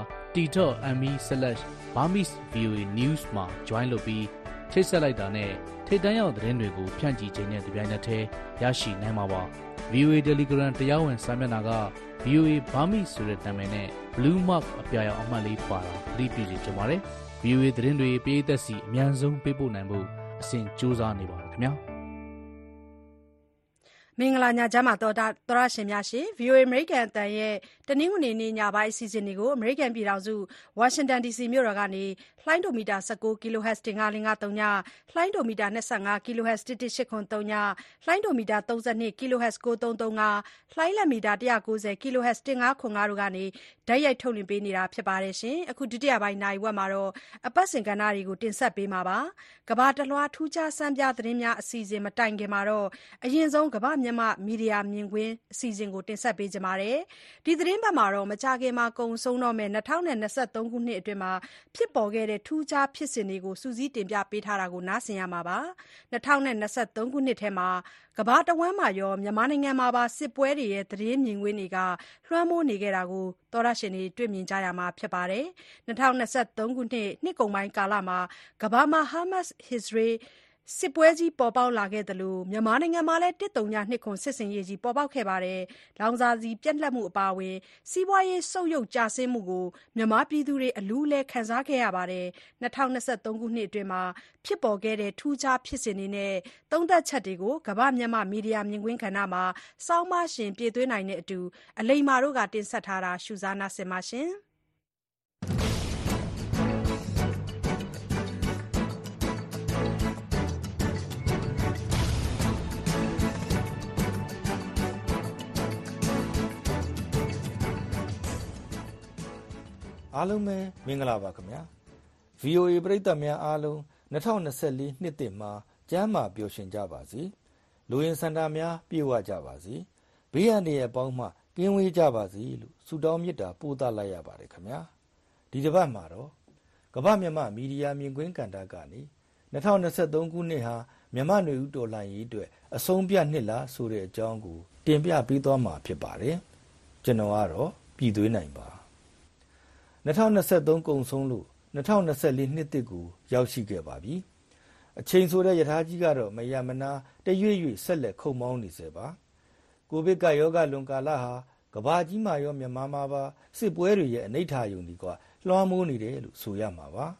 t.me/Burmese VOA News မှာ join လုပ်ပြီးချိတ်ဆက်လိုက်တာနဲ့ထိပ်တန်းရောက်သတင်းတွေကိုဖြန့်ချီခြင်းနဲ့ဒီပိုင်းနဲ့တည်းရရှိနိုင်မှာပါ။ VOA Telegram တရားဝင်စာမျက်နှာက VOA Burmese ဆိုတဲ့နာမည်နဲ့ Blue Mark အပြာရောင်အမှတ်လေးပါတာသတိပြုစီချင်ပါတယ်။ VOA သတင်းတွေပေးသက်စီအမြန်ဆုံးပေးပို့နိုင်ဖို့အစဉ်ကြိုးစားနေပါတယ်ခင်ဗျာ။မင်္ဂလာညချမ်းပါတော်ရရှင်များရှင် VOA အမေရိကန်အသံရဲ့တနင်္ဂနွေနေ့ညပိုင်းအစီအစဉ်တွေကိုအမေရိကန်ပြည်ထောင်စုဝါရှင်တန် DC မြို့တော်ကနေလှိုင်းဒိုမီတာ19 kHz တင်ကား553ညလှိုင်းဒိုမီတာ25 kHz 118.3ညလှိုင်းဒိုမီတာ32 kHz 9335လှိုင်းလက်မီတာ190 kHz 1505တို့ကနေဓာတ်ရိုက်ထုတ်လွှင့်ပေးနေတာဖြစ်ပါတယ်ရှင်အခုဒုတိယပိုင်းနိုင်ဝက်မှာတော့အပတ်စဉ်ကဏ္ဍတွေကိုတင်ဆက်ပေးမှာပါကဘာတလွှာထူးခြားစမ်းပြသတင်းများအစီအစဉ်မတိုင်ခင်မှာတော့အရင်ဆုံးကဘာမြန်မာမီဒီယာမြင်ကွင်းအစီအစဉ်ကိုတင်ဆက်ပေးကြပါမယ်ဒီသတင်းပတ်မှာတော့မကြာခင်မှာကုံဆုံးတော့မယ်2023ခုနှစ်အတွင်းမှာဖြစ်ပေါ်ခဲ့တဲ့ထူးခြားဖြစ်စဉ်တွေကိုစူးစီးတင်ပြပေးထားတာကိုနားဆင်ရမှာပါ2023ခုနှစ်ထဲမှာကမ္ဘာတဝန်းမှာရောမြန်မာနိုင်ငံမှာပါစစ်ပွဲတွေရဲ့သတင်းမြင်ကွင်းတွေကလွှမ်းမိုးနေခဲ့တာကိုသောရရှင်တွေတွေ့မြင်ကြရမှာဖြစ်ပါတယ်2023ခုနှစ်ကုန်ပိုင်းကာလမှာကမ္ဘာမှာ Hamas Israel စစ်ပွဲကြီးပေါ်ပေါက်လာခဲ့သလိုမြန်မာနိုင်ငံမှာလည်း139စစ်စင်ရေးကြီးပေါ်ပေါက်ခဲ့ပါတယ်။လောင်စာဆီပြတ်လတ်မှုအပါအဝင်စီးပွားရေးဆုတ်ယုတ်ကျဆင်းမှုကိုမြန်မာပြည်သူတွေအလူးလဲခံစားခဲ့ရပါတယ်။2023ခုနှစ်အတွင်းမှာဖြစ်ပေါ်ခဲ့တဲ့ထူးခြားဖြစ်စဉ်တွေနဲ့သုံးသပ်ချက်တွေကိုကမ္ဘာမြန်မာမီဒီယာမြင်ကွင်းကဏ္ဍမှာစောင်းမရှင်ပြည်သွင်းနိုင်တဲ့အတူအလိမ္မာတို့ကတင်ဆက်ထားတာရှုစားနာဆင်ပါရှင်။အားလုံးပဲမင်္ဂလာပါခင်ဗျာ VOA ပရိသတ်များအားလုံး2024နှစ်သစ်မှာကျမ်းမာပျော်ရွှင်ကြပါစေလူရင်းစန္ဒာများပြည့်ဝကြပါစေဘေးရန်တွေအပေါင်းမှကင်းဝေးကြပါစေလို့ဆုတောင်းမေတ္တာပို့သလိုက်ရပါတယ်ခင်ဗျာဒီတစ်ပတ်မှာတော့ကမ္ဘာမြန်မာမီဒီယာမြင်ကွင်းကဏ္ဍကနေ2023ခုနှစ်ဟာမြန်မာ့နွေဦးတော်လှန်ရေးအတွက်အဆုံးပြနှစ်လားဆိုတဲ့အကြောင်းကိုတင်ပြပေးသွားမှာဖြစ်ပါတယ်ကျွန်တော်ကတော့ပြည်သွေးနိုင်ပါ2023ကုန်ဆုံးလို့2024နှစ်သစ်ကိုရောက်ရှိခဲ့ပါပြီအချိန်ဆိုတဲ့ယထာကြီးကတော့မရမနာတရွေ့ရွေ့ဆက်လက်ခုန်မောင်းနေစေပါကိုဗစ်ကရောဂါလွန်ကာလဟာကဘာကြီးမှာရောမြန်မာမှာပါစစ်ပွဲတွေရဲ့အနိဋ္ဌာယုံဒီကလွှမ်းမိုးနေတယ်လို့ဆိုရမှာပါ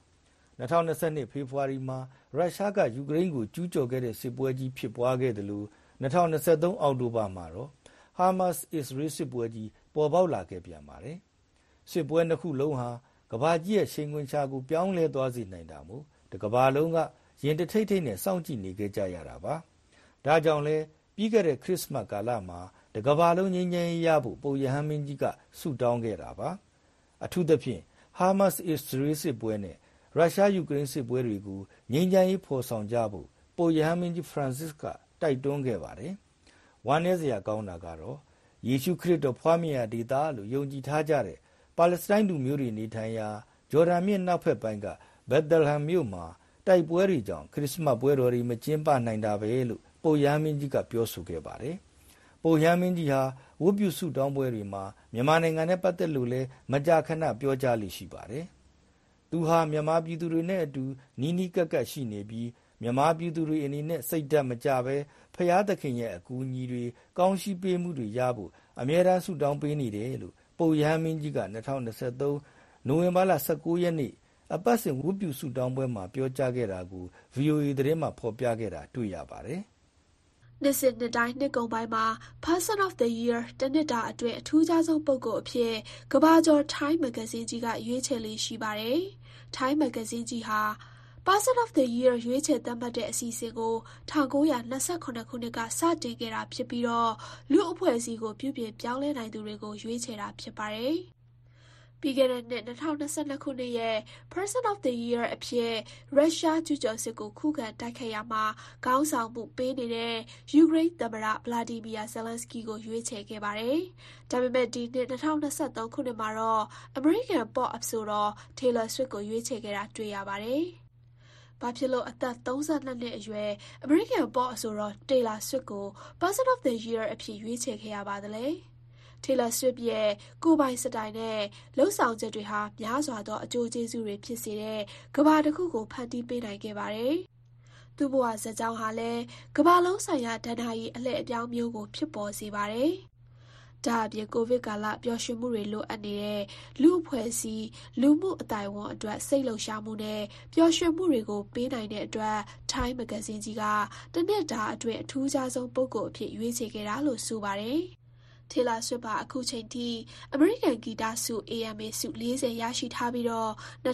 2022ဖေဖော်ဝါရီမှာရုရှားကယူကရိန်းကိုကျူးကျော်ခဲ့တဲ့စစ်ပွဲကြီးဖြစ်ပွားခဲ့တယ်လို့2023အောက်တိုဘာမှာတော့ Hamas Israel စစ်ပွဲကြီးပေါ်ပေါက်လာခဲ့ပြန်ပါတယ်စစ်ပွဲနှစ်ခုလုံးဟာကဘာကြီးရဲ့ရှင်ခွင်ချာကိုပြောင်းလဲသွားစေနိုင်တာမို့တကဘာလုံးကရင်တထိတ်ထိတ်နဲ့စောင့်ကြည့်နေကြကြရတာပါဒါကြောင့်လဲပြီးခဲ့တဲ့ခရစ်စမတ်ကာလမှာတကဘာလုံးငြိမ်းချမ်းရေးရဖို့ပုပ်ယဟန်မင်းကြီးကဆုတောင်းခဲ့တာပါအထူးသဖြင့် Hamas Israel စစ်ပွဲနဲ့ရုရှားယူကရိန်းစစ်ပွဲတွေကိုငြိမ်းချမ်းရေးဖော်ဆောင်ကြဖို့ပုပ်ယဟန်မင်းကြီး Francis ကတိုက်တွန်းခဲ့ပါတယ်ဝမ်းနည်းစရာကောင်းတာကတော့ယေရှုခရစ်တော်ဖွားမြင်ရာဒေသလို့ယုံကြည်ထားကြတဲ့ပါလက်စတိုင်းလူမျိုးတွေနေထိုင်ရာဂျော်ဒန်မြစ်နောက်ဖက်ပိုင်းကဘက်သလဟမ်မြို့မှာတိုက်ပွဲတွေကြောင့်ခရစ်စမတ်ပွဲတော်တွေမကျင်းပနိုင်တာပဲလို့ပုပ်ယဟန်မင်းကြီးကပြောဆိုခဲ့ပါတယ်။ပုပ်ယဟန်မင်းကြီးဟာဝတ်ပြုဆုတောင်းပွဲတွေမှာမြန်မာနိုင်ငံနဲ့ပတ်သက်လို့လည်းမကြာခဏပြောကြားလိရှိပါတယ်။သူဟာမြန်မာပြည်သူတွေနဲ့အတူနီးနီးကပ်ကပ်ရှိနေပြီးမြန်မာပြည်သူတွေအနေနဲ့စိတ်ဓာတ်မကြပဲဖျားသခင်ရဲ့အကူအညီတွေကောင်းရှိပေးမှုတွေရဖို့အမြဲတမ်းဆုတောင်းပေးနေတယ်လို့ပုပ်ယဟန်မင်းကြီးက2023နိုဝင်ဘာလ19ရက်နေ့အပတ်စဉ်ဝတ်ပြုဆုတောင်းပွဲမှာပြောကြားခဲ့တာကို VOA သတင်းမှာဖော်ပြခဲ့တာတွေ့ရပါတယ်။နှစ်စဉ်နှစ်တိုင်းနှစ်ကုန်ပိုင်းမှာ Person of the Year တနှစ်တာအတွင်းအထူးခြားဆုံးပုဂ္ဂိုလ်အဖြစ်ကမ္ဘာကျော် Time Magazine ကြီးကရွေးချယ်လေးရှိပါတယ်။ Time Magazine ကြီးဟာPerson of the Year ရွေးချယ်သတ်မှတ်တဲ့အစီအစဉ်ကို1928ခုနှစ်ကစတင်ခဲ့တာဖြစ်ပြီးတော့လူအဖွဲ့အစည်းကိုပြုပြင်ပြောင်းလဲနိုင်သူတွေကိုရွေးချယ်တာဖြစ်ပါတယ်။ပြီးခဲ့တဲ့နှစ်2022ခုနှစ်ရဲ့ Person of the Year အဖြစ်ရုရှားကျူးကျော်စစ်ကိုခုခံတိုက်ခိုက်ရမှာခေါင်းဆောင်မှုပေးနေတဲ့ယူကရိန်းသမ္မတဗလာဒီမီယာဇယ်လန်စကီကိုရွေးချယ်ခဲ့ပါတယ်။ဒါပေမဲ့ဒီနှစ်2023ခုနှစ်မှာတော့အမေရိကန်ပေါ့အဆိုတော် Taylor Swift ကိုရွေးချယ်ခဲ့တာတွေ့ရပါတယ်။ဘာဖြစ်လို့အသက်32နှစ်အရွယ်အမေရိကန်ပေါ့အဆိုတော် Taylor Swift ကို Person of the Year အဖြစ်ရွေးချယ်ခဲ့ရပါသလဲ။ Taylor Swift ရဲ့ကိုယ်ပိုင်စတိုင်နဲ့လှုပ်ဆောင်ချက်တွေဟာများစွာသောအကျိုးကျေးဇူးတွေဖြစ်စေတဲ့ကမ္ဘာတစ်ခုကိုဖန်တီးပေးနိုင်ခဲ့ပါတယ်။သူ့ဘဝဇာတ်ကြောင်းဟာလည်းကမ္ဘာလုံးဆိုင်ရာဒဏ္ဍာရီအလှည့်အပြောင်းမျိုးကိုဖြစ်ပေါ်စေပါတယ်။ဒါအပြင်ကိုဗစ်ကာလပျော်ရွှင်မှုတွေလိုအပ်နေတဲ့လူအဖွဲ့အစည်းလူမှုအတိုင်းအဝန်အတွက်စိတ်လှုပ်ရှားမှုနဲ့ပျော်ရွှင်မှုတွေကိုပေးနိုင်တဲ့အတွက် Time မဂ္ဂဇင်းကြီးကတစ်နှစ်တာအတွင်းအထူးခြားဆုံးပုဂ္ဂိုလ်အဖြစ်ရွေးချယ်ခဲ့တာလို့ဆိုပါတယ်။ Taylor Swift ကအခုချိန်ထိအမေရိကန်ဂီတဆု AMA ဆု40ရရှိထားပြီးတော့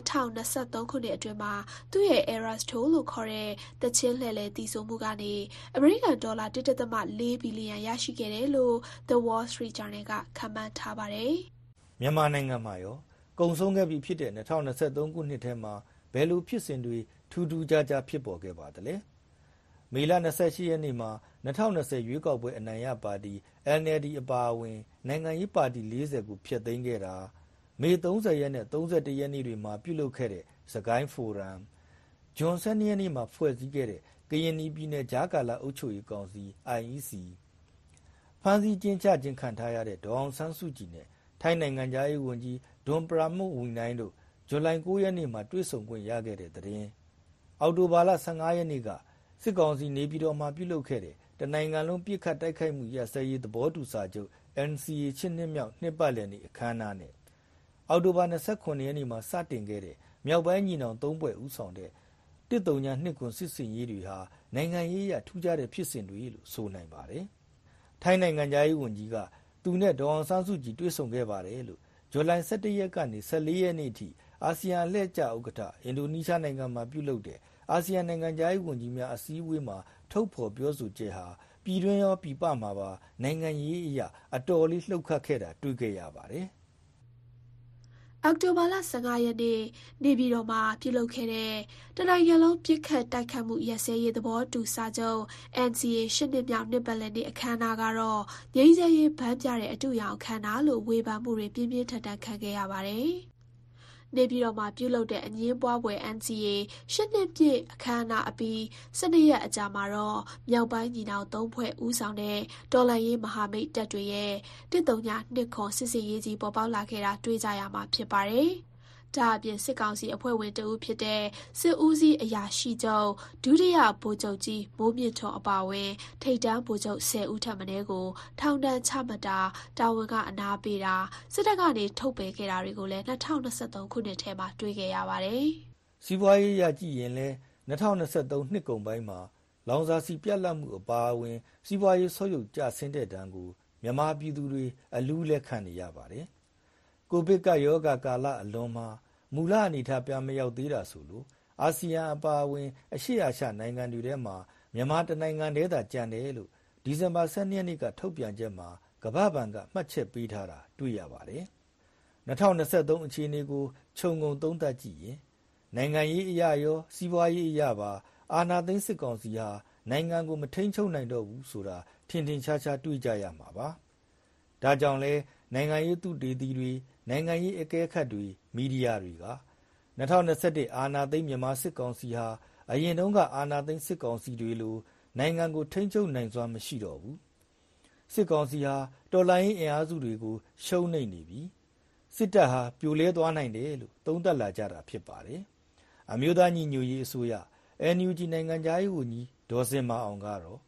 2023ခုနှစ်အတွင်းမှာသူ့ရဲ့ Eras Tour လို့ခေါ်တဲ့သီချင်းလှည့်လည်တည်ဆိုမှုကနေအမေရိကန်ဒေါ်လာ1.4 ဘီလီယံရရှိခဲ့တယ်လို့ The Wall Street Journal ကခန့်မှန်းထားပါတယ်။မြန်မာနိုင်ငံမှာရောကုန်ဆုံးခဲ့ပြီဖြစ်တဲ့2023ခုနှစ်ထဲမှာဘယ်လိုဖြစ်စဉ်တွေထူးထူးခြားခြားဖြစ်ပေါ်ခဲ့ပါသလဲ။မေလ28ရက်နေ့မှာ2020ရွေးကောက်ပွဲအနိုင်ရပါတီ NLD အပါအဝင်နိုင်ငံရေးပါတီ40ကိုဖျက်သိမ်းခဲ့တာမေ30ရက်နဲ့31ရက်နေ့တွေမှာပြုလုပ်ခဲ့တဲ့စကိုင်းဖိုရမ်ဂျွန်12ရက်နေ့မှာဖွဲ့စည်းခဲ့တဲ့ကရင်ပြည်နယ်ကြားကာလအုပ်ချုပ်ရေးကောင်စီ IEC ဖမ်းဆီးကျင်းချခြင်းခံထားရတဲ့ဒေါအောင်ဆန်းစုကြည်နဲ့ထိုင်းနိုင်ငံသားရေးဝန်ကြီးဒွန်ပရာမုတ်ဝီနိုင်းတို့ဇူလိုင်9ရက်နေ့မှာတွေ့ဆုံခွင့်ရခဲ့တဲ့သတင်းအောက်တိုဘာလ15ရက်နေ့ကစစ်ကောင်စီနေပြည်တော်မှာပြုလုပ်ခဲ့တဲ့တနိုင်ငံလုံးပြစ်ခတ်တိုက်ခိုက်မှုရပ်စဲရေးသဘောတူစာချုပ် NCA ချင်းနှစ်မြောက်နှစ်ပတ်လည်နေ့အခမ်းအနားနဲ့အောက်တိုဘာ29ရက်နေ့မှာစတင်ခဲ့တဲ့မြောက်ပိုင်းညီနောင်၃ဘွဲ့ဦးဆောင်တဲ့132ခုစစ်စင်ရေးတွေဟာနိုင်ငံရေးအရထူးခြားတဲ့ဖြစ်စဉ်တွေလို့ဆိုနိုင်ပါတယ်။ထိုင်းနိုင်ငံသားရေးဝန်ကြီးကသူနဲ့ဒေါအောင်ဆန်းစုကြည်တွေ့ဆုံခဲ့ပါတယ်လို့ဇူလိုင်17ရက်ကနေ14ရက်နေ့ထိအာဆီယံလက်ကျဥက္ကဋ္ဌအင်ဒိုနီးရှားနိုင်ငံမှာပြုလုပ်တဲ့အာဆီယံနိုင်ငံသားရေးဝန်ကြီးများအစည်းအဝေးမှာထုတ်ဖော်ပြောဆိုချက်ဟာပြည်တွင်းရောပြည်ပမှာပါနိုင်ငံရေးအရအတော်လေးလှုပ်ခတ်ခဲ့တာတွေ့ခဲ့ရပါတယ်။အောက်တိုဘာလ15ရက်နေ့နေပြည်တော်မှာပြုလုပ်ခဲ့တဲ့တနိုင်ငံလုံးပြစ်ခတ်တိုက်ခတ်မှုရပ်စဲရေးသဘောတူစာချုပ် NCA 8နှစ်မြောက်နှစ်ပတ်လည်နေ့အခမ်းအနားကတော့ငြိမ်းချမ်းရေးဗန်းပြတဲ့အတူရောင်အခမ်းအနားလို့ဝေဖန်မှုတွေပြင်းပြင်းထန်ထန်ခံခဲ့ရပါတယ်။နေပြည်တော်မှာပြုလုပ်တဲ့အငြင်းပွားပွဲ NCA 8နှစ်ပြည့်အခမ်းအနားအပြီး12ရက်အကြာမှာတော့မြောက်ပိုင်းညီနောင်၃ဖွဲ့ဦးဆောင်တဲ့တော်လှန်ရေးမဟာမိတ်တပ်တွေရဲ့132ခွန်စစ်စင်ရေးကြီးပေါ်ပေါက်လာခဲ့တာတွေ့ကြရမှာဖြစ်ပါတယ်။ဒါအပြင်စစ်ကောင်စီအဖွဲ့ဝင်တဦးဖြစ်တဲ့စစ်ဦးစီးအရာရှိချုပ်ဒုတိယဗိုလ်ချုပ်ကြီးမိုးမြင့်ထွန်းအပါအဝင်ထိပ်တန်းဗိုလ်ချုပ်10ဦးထပ်မင်းကိုထောင်ဒဏ်ချမှတ်တာတာဝန်ကအနားပေးတာစစ်တပ်ကနေထုတ်ပယ်ခဲ့တာတွေကိုလည်း2023ခုနှစ်ထဲမှာတွေ့ခဲ့ရပါတယ်။စီးပွားရေးရကြည့်ရင်လည်း2023နှစ်ကုန်ပိုင်းမှာလောင်စာဆီပြတ်လတ်မှုအပါအဝင်စီးပွားရေးဆုတ်ယုတ်ကျဆင်းတဲ့ဒဏ်ကိုမြန်မာပြည်သူတွေအလူးလက်ခံနေရပါတယ်။ကိုဗစ်ကရောဂါကာလအလွန်မှာမူလအနေထားပြမရောက်သေးတာဆိုလို့အာဆီယံအပါအဝင်အရှေ့အာရှနိုင်ငံတွေထဲမှာမြန်မာတနိုင်ငံတည်းသာကျန်တယ်လို့ဒီဇင်ဘာ12ရက်နေ့ကထုတ်ပြန်ချက်မှာကမ္ဘာ့ဘဏ်ကမှတ်ချက်ပေးထားတာတွေ့ရပါတယ်။2023အခြေအနေကိုခြုံငုံသုံးသပ်ကြည့်ရင်နိုင်ငံရေးအရာရောစီးပွားရေးအရာပါအာဏာသိမ်းစစ်ကောင်စီဟာနိုင်ငံကိုမထိန်းချုပ်နိုင်တော့ဘူးဆိုတာထင်ထင်ရှားရှားတွေ့ကြရမှာပါ။ဒါကြောင့်လဲနိုင်ငံရေးသူတေသီတွေနိုင်ငံရေးအကဲခတ်တွေမီဒီယာတွေက2021အာဏာသိမ်းမြန်မာစစ်ကောင်စီဟာအရင်တုန်းကအာဏာသိမ်းစစ်ကောင်စီတွေလိုနိုင်ငံကိုထိန်းချုပ်နိုင်စွမ်းမရှိတော့ဘူးစစ်ကောင်စီဟာတော်လှန်ရေးအင်အားစုတွေကိုရှုံးနိမ့်နေပြီစစ်တပ်ဟာပြိုလဲသွားနိုင်တယ်လို့သုံးသပ်လာကြတာဖြစ်ပါတယ်အမျိုးသားညီညွတ်ရေးအစိုးရ NUG နိုင်ငံသားရေးဝန်ကြီးဒေါ်စင်မအောင်ကတော့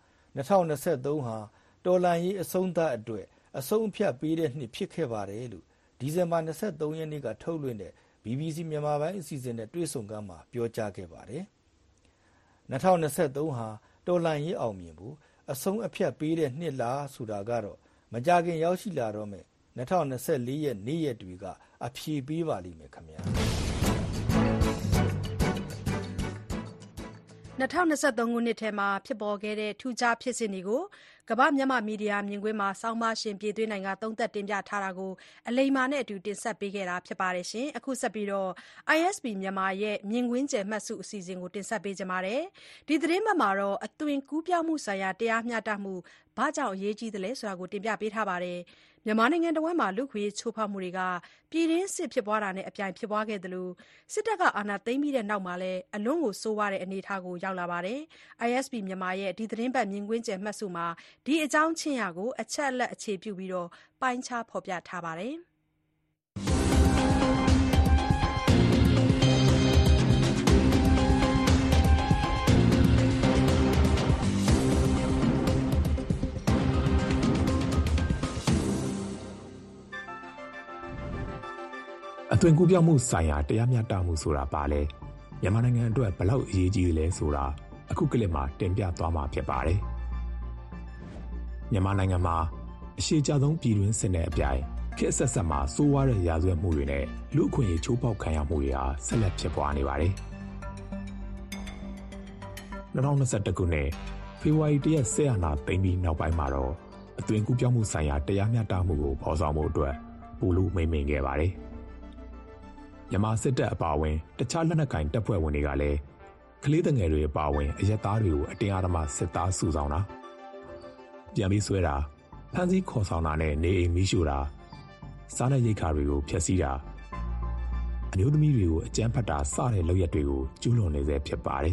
2023ဟာတော်လှန်ရေးအဆုံးသတ်အတွက်အဆုံးအဖြတ်ပေးတဲ့နှစ်ဖြစ်ခဲ့ပါတယ်လို့ဒီဇင်ဘာ23ရက်နေ့ကထုတ်လွှင့်တဲ့ BBC မြန်မာပိုင်းအစီအစဉ်နဲ့တွေ့ဆုံခန်းမှာပြောကြားခဲ့ပါတယ်။2023ဟာတော်လှန်ရေးအောင်မြင်ဖို့အဆုံးအဖြတ်ပေးတဲ့နှစ်လားဆိုတာကတော့မကြခင်ရောက်ရှိလာတော့မယ်2024ရဲ့နေ့ရက်တွေကအဖြေပေးပါလိမ့်မယ်ခင်ဗျာ။ 2023ခုနှစ်ထဲမှာဖြစ်ပေါ်ခဲ့တဲ့ထူးခြားဖြစ်စဉ်တွေကိုကမ္ဘာမြန်မာမီဒီယာမြင်ကွင်းမှာစောင်းပါရှင်ပြည်သွင်းနိုင်ကသုံးသပ်တင်ပြထားတာကိုအလိမ္မာနဲ့အတူတင်ဆက်ပေးခဲ့တာဖြစ်ပါတယ်ရှင်။အခုဆက်ပြီးတော့ ISP မြန်မာရဲ့မြင်ကွင်းကျယ်မှတ်စုအစီအစဉ်ကိုတင်ဆက်ပေးကြပါမယ်။ဒီသတင်းမှတ်မှာတော့အသွင်ကူးပြောင်းမှုဆိုင်ရာတရားမျှတမှုဘာကြောင့်အရေးကြီးသလဲဆိုတာကိုတင်ပြပေးထားပါတယ်။မြန်မာနိုင်ငံတဝန်းမှာလူ့ခွေချိုးဖောက်မှုတွေကပြည်တွင်းစစ်ဖြစ်ပွားတာနဲ့အပြိုင်ဖြစ်ပွားခဲ့သလိုစစ်တပ်ကအာဏာသိမ်းပြီးတဲ့နောက်မှာလည်းအလွန်ကိုဆိုးဝါးတဲ့အနေအထားကိုရောက်လာပါတယ်။ ISP မြန်မာရဲ့ဒီသတင်းပတ်မြင်ကွင်းကျယ်မှတ်စုမှာဒီအကြောင်းချင်းရာကိုအချက်အလက်အခြေပြုပြီးတော့ပိုင်းခြားဖော်ပြထားပါတယ်။သွင်ကူးပြောင်းမှုဆိုင်ရာတရားမျှတမှုဆိုတာပါလဲမြန်မာနိုင်ငံအတွက်ဘလောက်အရေးကြီးလဲဆိုတာအခုကလစ်မှာတင်ပြသွားမှာဖြစ်ပါတယ်မြန်မာနိုင်ငံမှာအရှိကြဆုံးပြည်တွင်းစစ်နဲ့အပြိုင်ခေတ်ဆက်ဆက်မှာစိုးဝါးတဲ့ရာဇဝတ်မှုတွေနဲ့လူအခွင့်အရေးချိုးဖောက်ခံရမှုတွေဟာဆက်လက်ဖြစ်ပွားနေပါတယ်2021ခုနှစ်ဖေဖော်ဝါရီလ1ရက်ဆက်အာဏာသိမ်းပြီးနောက်ပိုင်းမှာတော့အသွင်ကူးပြောင်းမှုဆိုင်ရာတရားမျှတမှုကိုဖော်ဆောင်မှုအတွက်ပိုလို့မိမ့်မိန်ခဲ့ပါတယ်မြန်မာစစ်တပ်အပါအဝင်တခြားလက်နက်ကိုင်တပ်ဖွဲ့ဝင်တွေကလည်းကလေးငယ်တွေအပါအဝင်အရက်သားတွေကိုအတင်းအဓမ္မစစ်သားစုဆောင်တာပြန်ပြီးဆွဲတာဖမ်းဆီးခေါ်ဆောင်တာနဲ့နေအိမ်မီးရှို့တာစားနပ်ရိက္ခာတွေကိုဖျက်ဆီးတာအမျိုးသမီးတွေကိုအကြမ်းဖက်တာစတဲ့လုပ်ရက်တွေကိုကျူးလွန်နေစေဖြစ်ပါတယ်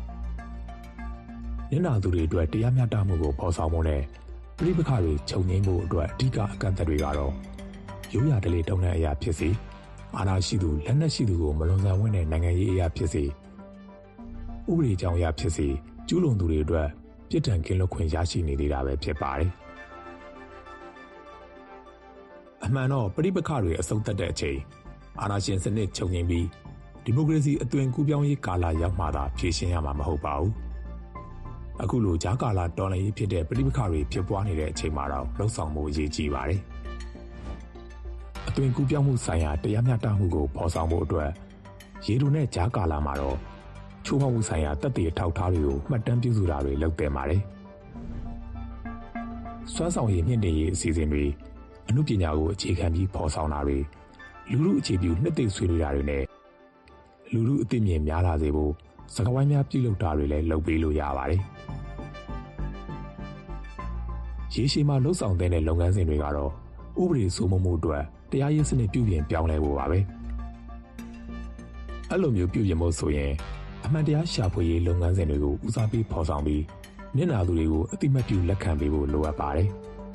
ညနာသူတွေအတွက်တရားမျှတမှုကိုဖော်ဆောင်ဖို့နဲ့ပြည်ပခါတွေချုပ်ငိမ့်မှုအတွက်အဓိကအကန့်အသတ်တွေကတော့ရိုးရာဓလေ့ထုံးတဲ့အရာဖြစ်စေအာဏာရှိသူလက်နက်ရှိသူကိုမလွန်ဆန်ဝင့်တဲ့နိုင်ငံရေးအရာဖြစ်စေဥပဒေကြောင်းအရာဖြစ်စေကျူးလွန်သူတွေအတွက်ပြစ်ဒဏ်ကင်းလွတ်ခွင့်ရရှိနေသေးတာပဲဖြစ်ပါတယ်အမှန်တော့ပြည်ပခါတွေအဆုံးသတ်တဲ့အချိန်အာဏာရှင်စနစ်ချုပ်ငိမ့်ပြီးဒီမိုကရေစီအသွင်ကူးပြောင်းရေးကာလရောက်မှသာဖြည့်ရှင်းရမှာမဟုတ်ပါဘူးအခုလိုဂျာကာလာတော်လှန်ရေးဖြစ်တဲ့ပြည်ပခါတွေဖြစ်ပွားနေတဲ့အချိန်မှာတော့လှုပ်ဆောင်မှုအရေးကြီးပါတယ်အသွင်ကူးပြောင်းမှုဆိုင်ရာတရားမျှတမှုကိုဖော်ဆောင်ဖို့အတွက်ရေတိုနဲ့ဂျာကာလာမှာတော့ချိုးဖောက်မှုဆိုင်ရာတပ်တွေထောက်ထားတွေကိုမှတ်တမ်းပြုစုတာတွေလုပ်တင်ပါတယ်စွမ်းဆောင်ရည်မြင့်တင်ရေးအစီအစဉ်တွေအမှုပညာကိုအခြေခံပြီးဖော်ဆောင်တာတွေလူလူအခြေပြုနှစ်သိမ့်ဆွေးနွေးတာတွေနဲ့လူလူအသိမြင်များလာစေဖို့စကားဝိုင်းများပြုလုပ်တာတွေလည်းလုပ်ပေးလို့ရပါတယ်ရေရှည်မှာလှုပ်ဆောင်တဲ့လုပ်ငန်းစဉ်တွေကတော့ဥပဒေစိုးမိုးမှုအတွက်တရားရေးစနစ်ပြုပြင်ပြောင်းလဲဖို့ပါပဲအဲ့လိုမျိုးပြုပြင်ဖို့ဆိုရင်အမှန်တရားရှာဖွေရေးလုပ်ငန်းစဉ်တွေကိုဦးစားပေးဖော်ဆောင်ပြီးမျက်နှာသူတွေကိုအတိမတ်ပြုလက်ခံပေးဖို့လိုအပ်ပါတယ်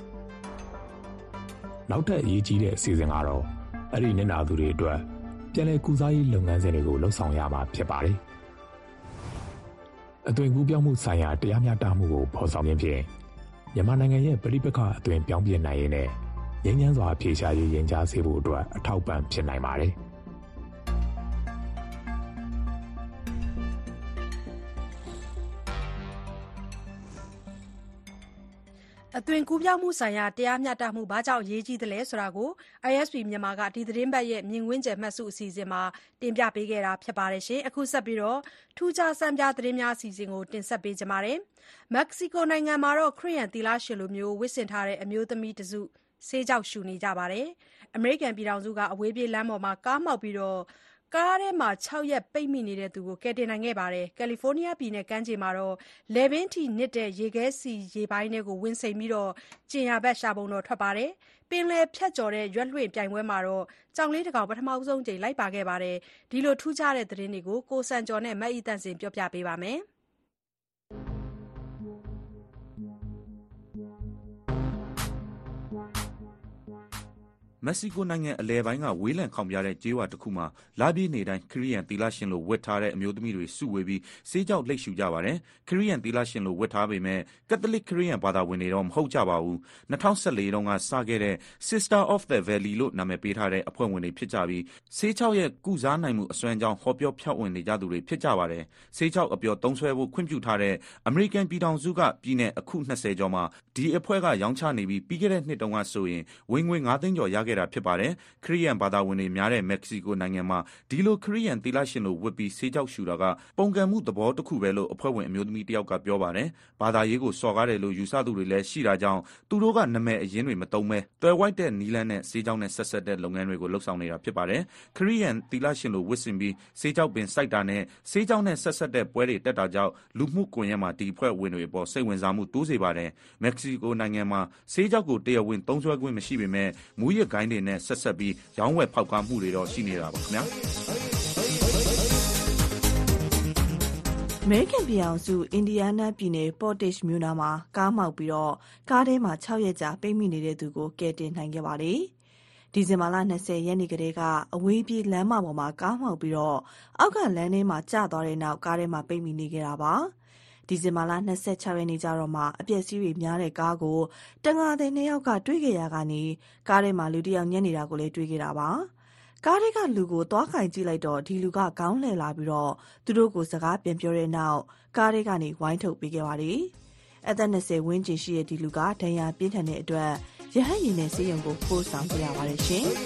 နောက်ထပ်အရေးကြီးတဲ့အစီအစဉ်ကတော့အဲ့ဒီမျက်နှာသူတွေအတွက်ပြန်လည်ကုစားရေးလုပ်ငန်းစဉ်တွေကိုလှုပ်ဆောင်ရမှာဖြစ်ပါတယ်အသွင်ကူးပြောင်းမှုဆိုင်ရာတရားမျှတမှုကိုဖော်ဆောင်ခြင်းဖြင့်မြန်မာနိုင်ငံရဲ့ပြည်ပခါအသွင်ပြောင်းပြနိုင်ရေးနဲ့ငြိမ်းချမ်းစွာအဖြေရှာရေးရင်ကြားစေဖို့အတွက်အထောက်ပံ့ဖြစ်နိုင်ပါတယ်အသွင်ကူးပြောင်းမှုဆိုင်ရာတရားမျှတမှုဘာကြောင့်အရေးကြီးသလဲဆိုတာကို ISP မြန်မာကဒီသတင်းပတ်ရဲ့မြင်ကွင်းကျယ်မှတ်စုအစီအစဉ်မှာတင်ပြပေးခဲ့တာဖြစ်ပါတယ်ရှင်အခုဆက်ပြီးတော့ထူးခြားစံပြသတင်းများအစီအစဉ်ကိုတင်ဆက်ပေးကြပါမယ်မက္ကဆီကိုနိုင်ငံမှာတော့ခရစ်ယာန်သီလရှင်လိုမျိုးဝတ်ဆင်ထားတဲ့အမျိုးသမီးတစုဆေးကြောက်ရှူနေကြပါတယ်အမေရိကန်ပြည်ထောင်စုကအဝေးပြေးလမ်းပေါ်မှာကားမှောက်ပြီးတော့ကားထဲမှာ6ရက်ပိတ်မိနေတဲ့သူကိုကယ်တင်နိုင်ခဲ့ပါတယ်။ကယ်လီဖိုးနီးယားပြည်နယ်ကမ်းခြေမှာတော့လယ်ပင်းထိနစ်တဲ့ရေခဲစီရေပိုင်းထဲကိုဝင်စိမ့်ပြီးတော့ကျင်ရဘက်ရှာပုံတော့ထွက်ပါတယ်။ပင်လယ်ဖြတ်ကျော်တဲ့ရွက်လွှင့်ပြိုင်ပွဲမှာတော့ကြောင်လေးတစ်ကောင်ပထမဆုံးကြိမ်လိုက်ပါခဲ့ပါတယ်။ဒီလိုထူးခြားတဲ့သတင်းတွေကိုကိုစံကျော်နဲ့မတ်ဤတန့်စင်ပြောပြပေးပါမယ်။မက္ကဆီကိုနိုင်ငံအလယ်ပိုင်းကဝေးလံခေါင်ပြတဲ့ကျေးရွာတစ်ခုမှာလပြည့်နေတိုင်းခရစ်ယာန်သီလရှင်လိုဝတ်ထားတဲ့အမျိုးသမီးတွေစုဝေးပြီးဆေးကြောက်လှိတ်ရှူကြပါတယ်။ခရစ်ယာန်သီလရှင်လိုဝတ်ထားပေမဲ့ကက်သလစ်ခရစ်ယာန်ဘာသာဝင်တွေတော့မဟုတ်ကြပါဘူး။2014တုန်းကစခဲ့တဲ့ Sister of the Valley လို့နာမည်ပေးထားတဲ့အဖွဲ့ဝင်တွေဖြစ်ကြပြီးဆေးချောက်ရဲ့ကုစားနိုင်မှုအစွမ်းကြောင်းဟောပြောဖြောက်ဝင်နေကြသူတွေဖြစ်ကြပါတယ်။ဆေးချောက်အပျော်သုံးဆွဲဖို့ခွင့်ပြုထားတဲ့အမေရိကန်ပြည်ထောင်စုကပြည်နယ်အခု20ကျော်မှာဒီအဖွဲ့ကရောင်းချနေပြီးပြီးခဲ့တဲ့နှစ်တုန်းကဆိုရင်ဝင်ငွေ9သိန်းကျော်ရခဲ့တာဖြစ်ပါတယ်ခရီးယန်ဘာသာဝင်တွေများတဲ့မက္ကဆီကိုနိုင်ငံမှာဒီလိုခရီးယန်သီလရှင်လိုဝတ်ပြီးဆေးကြောက်ရှူတာကပုံကံမှုသဘောတစ်ခုပဲလို့အဖွဲ့ဝင်အမျိုးသမီးတစ်ယောက်ကပြောပါတယ်ဘာသာရေးကိုစော်ကားတယ်လို့ယူဆသူတွေလည်းရှိတာကြောင့်သူတို့ကနာမည်အရင်းတွေမသုံးပဲတွယ်ဝိုက်တဲ့နီလန်းနဲ့ဆေးကြောက်နဲ့ဆက်ဆက်တဲ့လုပ်ငန်းတွေကိုလှုပ်ဆောင်နေတာဖြစ်ပါတယ်ခရီးယန်သီလရှင်လိုဝတ်ဆင်ပြီးဆေးကြောက်ပင်စိုက်တာနဲ့ဆေးကြောက်နဲ့ဆက်ဆက်တဲ့ပွဲတွေတက်တာကြောင့်လူမှုကွန်ရက်မှာဒီအဖွဲ့ဝင်တွေပေါ်စိတ်ဝင်စားမှုတိုးစေပါတယ်မက္ကဆီကိုနိုင်ငံမှာဆေးကြောက်ကိုတရားဝင်သုံးစွဲခွင့်မရှိပေမဲ့မူရစ်ဂိုင်းတွေနဲ့ဆက်ဆက်ပြီးရောင်းဝယ်ဖောက်ကားမှုတွေတော့ရှိနေတာပါခင်ဗျာအမေရိကန်ပြည်အောင်စုအင်ဒီယားနားပြည်နယ်ပေါ်တစ်မြို့နားမှာကားမှောက်ပြီးတော့ကားထဲမှာ6ရက်ကြာပိတ်မိနေတဲ့သူကိုကယ်တင်နိုင်ခဲ့ပါတယ်။ဒီဇင်ဘာလ20ရက်နေ့ကတည်းကအဝေးပြေးလမ်းမပေါ်မှာကားမှောက်ပြီးတော့အောက်ကလမ်းထဲမှာကျသွားတဲ့နောက်ကားထဲမှာပိတ်မိနေခဲ့တာပါ။ဒီဇင်ဘာလ26ရက်နေ့ကျတော့မှအပျက်စီးတွေများတဲ့ကားကိုတငါသည်2ယောက်ကတွေ့ခဲ့ရကနေကားထဲမှာလူတစ်ယောက်ညက်နေတာကိုလည်းတွေ့ခဲ့တာပါကားထဲကလူကိုသွားကင်ကြည့်လိုက်တော့ဒီလူကခေါင်းလည်လာပြီးတော့သူတို့ကိုစကားပြန်ပြောတဲ့နောက်ကားထဲကနေဝိုင်းထုတ်ပေးခဲ့ပါတယ်။အသက်20ဝန်းကျင်ရှိတဲ့ဒီလူကဒဏ်ရာပြင်းထန်တဲ့အတွက်ရဟတ်ယာဉ်နဲ့ဆေးရုံကိုပို့ဆောင်ခဲ့ရပါတယ်ရှင်။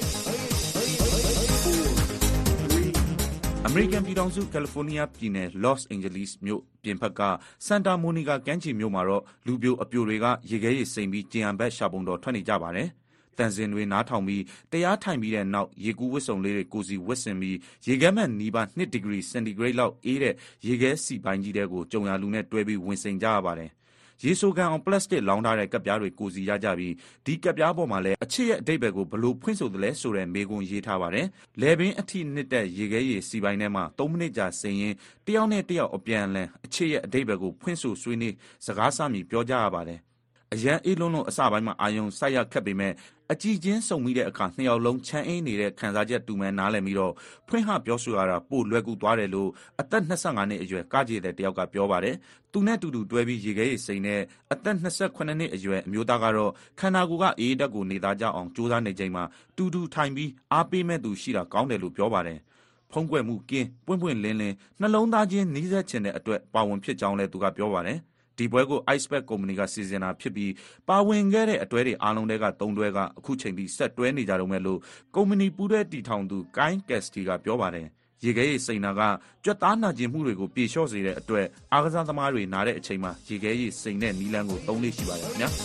အမေရိကန်ပြည်ထောင်စုကယ်လီဖိုးနီးယားပြည်နယ်လော့စ်အိန်ဂျလိစ်မြို့ပြင်ဘက်ကစန်တာမိုနီဂါကမ်းခြေမြို့မှာတော့လူပြိုအပြိုတွေကရေခဲရေစိမ်ပြီးကျင်ဟန်ဘက်ရှာပုံတော်ထွက်နေကြပါတယ်။တန်စင်တွေနားထောင်ပြီးတရားထိုင်ပြီးတဲ့နောက်ရေကူးဝတ်စုံလေးတွေကိုစီဝတ်ဆင်ပြီးရေခဲမှန်နီးပါး2 ဒီဂရီစင်တီဂရိတ်လောက်အေးတဲ့ရေခဲစီပိုင်းကြီးတဲ့ကိုကြုံရလူနဲ့တွဲပြီးဝင်စိမ်ကြရပါတယ်။ရေဆိုကန်အောင်ပလတ်စတစ်လောင်းထားတဲ့ကပ်ပြားတွေကိုစီရကြပြီးဒီကပ်ပြားပေါ်မှာလည်းအချစ်ရဲ့အဓိပ္ပာယ်ကိုဘလို့ဖွင့်ဆိုသလဲဆိုတဲ့မေးခွန်းရေးထားပါတယ်။လယ်ပင်အထိနှစ်တဲ့ရေခဲရေစီပိုင်းထဲမှာ3မိနစ်ကြာစိမ်ရင်တယောက်နဲ့တယောက်အပြန်အလှန်အချစ်ရဲ့အဓိပ္ပာယ်ကိုဖွင့်ဆိုဆွေးနွေးစကားစမြည်ပြောကြရပါတယ်။အရန်အေးလုံးလုံးအစပိုင်းမှာအာယုံစိုက်ရခက်ပေမဲ့အကြည်ချင်းစုံမိတဲ့အခါနှစ်ယောက်လုံးချမ်းအေးနေတဲ့ခံစားချက်တူမဲနားလည်ပြီးတော့ဖွင့်ဟပြောဆိုရတာပို့လွယ်ကူသွားတယ်လို့အသက်25နှစ်အရွယ်ကကြေတဲ့တယောက်ကပြောပါတယ်။သူနဲ့တူတူတွဲပြီးရေခဲရေစိမ်နဲ့အသက်28နှစ်အရွယ်အမျိုးသားကတော့ခန္ဓာကိုယ်ကအေးဓာတ်ကိုနေသားကြအောင်စူးစမ်းနေချိန်မှာတူတူထိုင်ပြီးအားပေးမဲ့သူရှိတာကောင်းတယ်လို့ပြောပါတယ်။ဖုံးကွယ်မှုကင်းပွင့်ပွင့်လင်းလင်းနှလုံးသားချင်းနှီးစပ်ချင်တဲ့အတွက်ပါဝင်ဖြစ်ကြောင်းလည်းသူကပြောပါတယ်။ဒီပွဲကို Iceberg ကုမ္ပဏီကစီစဉ်တာဖြစ်ပြီးပါဝင်ခဲ့တဲ့အတွဲတွေအားလုံးတွေက3တွဲကအခုချိန်ထိဆက်တွဲနေကြတော့မယ်လို့ကုမ္ပဏီပူးတွဲတည်ထောင်သူ Kyle Cassidy ကပြောပါတယ်။ရေခဲရေစိမ်နာကကြွက်သားနာကျင်မှုတွေကိုပြေလျှော့စေတဲ့အတွက်အားကစားသမားတွေနာတဲ့အချိန်မှာရေခဲရေစိမ်တဲ့နီလန်းကိုသုံးလေးရှိပါတယ်ခင်ဗျာ။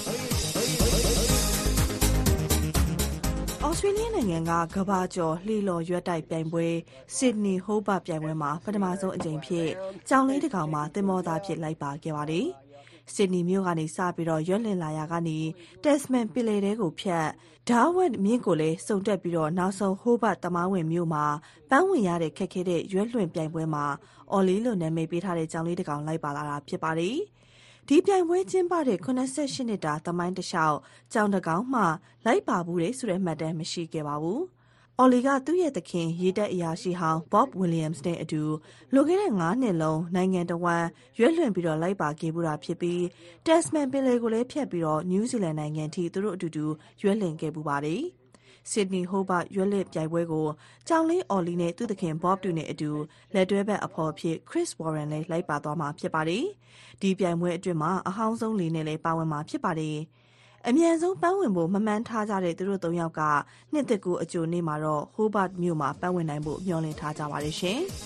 ဩစတြေးလျနိုင်ငံကကမ္ဘာကျော်လှေလော်ရွက်တိုက်ပြိုင်ပွဲစစ်ဒနီဟိုးဘတ်ပြိုင်ပွဲမှာပထမဆုံးအကြိမ်ဖြစ်ကြောင်လေးတစ်ကောင်မှာသင်္ဘောသားဖြစ်လိုက်ပါခဲ့ပါတယ်။စစ်ဒနီမြို့ကနေစပြီးတော့ရွက်လင်လာရာကနေတက်စမန်ပင်လယ်ထဲကိုဖြတ်ဒါဝက်မြင့်ကိုလည်းစုံတက်ပြီးတော့နောက်ဆုံးဟိုးဘတ်တမားဝင်မြို့မှာပန်းဝင်ရတဲ့ခက်ခဲတဲ့ရွက်လွင်ပြိုင်ပွဲမှာအော်လီလိုနာမည်ပေးထားတဲ့ကြောင်လေးတစ်ကောင်လိုက်ပါလာတာဖြစ်ပါတယ်။ဒီပြိုင်ပွဲကျင်းပတဲ့88နှစ်တာသမိုင်းတစ်လျှောက်ကြောင်တကောင်မှလိုက်ပါဘူးတဲ့ဆိုတဲ့မှတ်တမ်းမရှိခဲ့ပါဘူး။အော်လီကသူ့ရဲ့သခင်ရေတပ်အရာရှိဟောင်း Bob Williams နဲ့အတူလွန်ခဲ့တဲ့9နှစ်လုံးနိုင်ငံတော်ဝန်ရွက်လွင်ပြီးတော့လိုက်ပါခဲ့မှုတာဖြစ်ပြီးတက်စမန်ပင်လယ်ကိုလည်းဖြတ်ပြီးတော့နယူးဇီလန်နိုင်ငံထိသူတို့အတူတူရွက်လင်ခဲ့ပူပါတယ်။စစ်ဒနီဟိုးဘတ်ရွက်လစ်ပြိုင်ပွဲကိုကြောင်လေးအော်လီနဲ့သူ့သခင် Bob တို့နဲ့အတူလက်တွဲဘက်အဖော်ဖြစ် Chris Warren လည်းလိုက်ပါသွားမှာဖြစ်ပါတယ်။ဒီပြိုင်ပွဲအတွင်းမှာအဟောင်းဆုံးလေးနဲ့လည်းပါဝင်မှာဖြစ်ပါတယ်။အမြန်ဆုံးပန်းဝင်ဖို့မမှန်းထားကြတဲ့သူတို့3ယောက်ကနှစ်သက်ကူအကြိုနေ့မှာတော့ဟိုးဘတ်မြို့မှာပန်းဝင်နိုင်ဖို့မျှော်လင့်ထားကြပါတယ်ရှင်။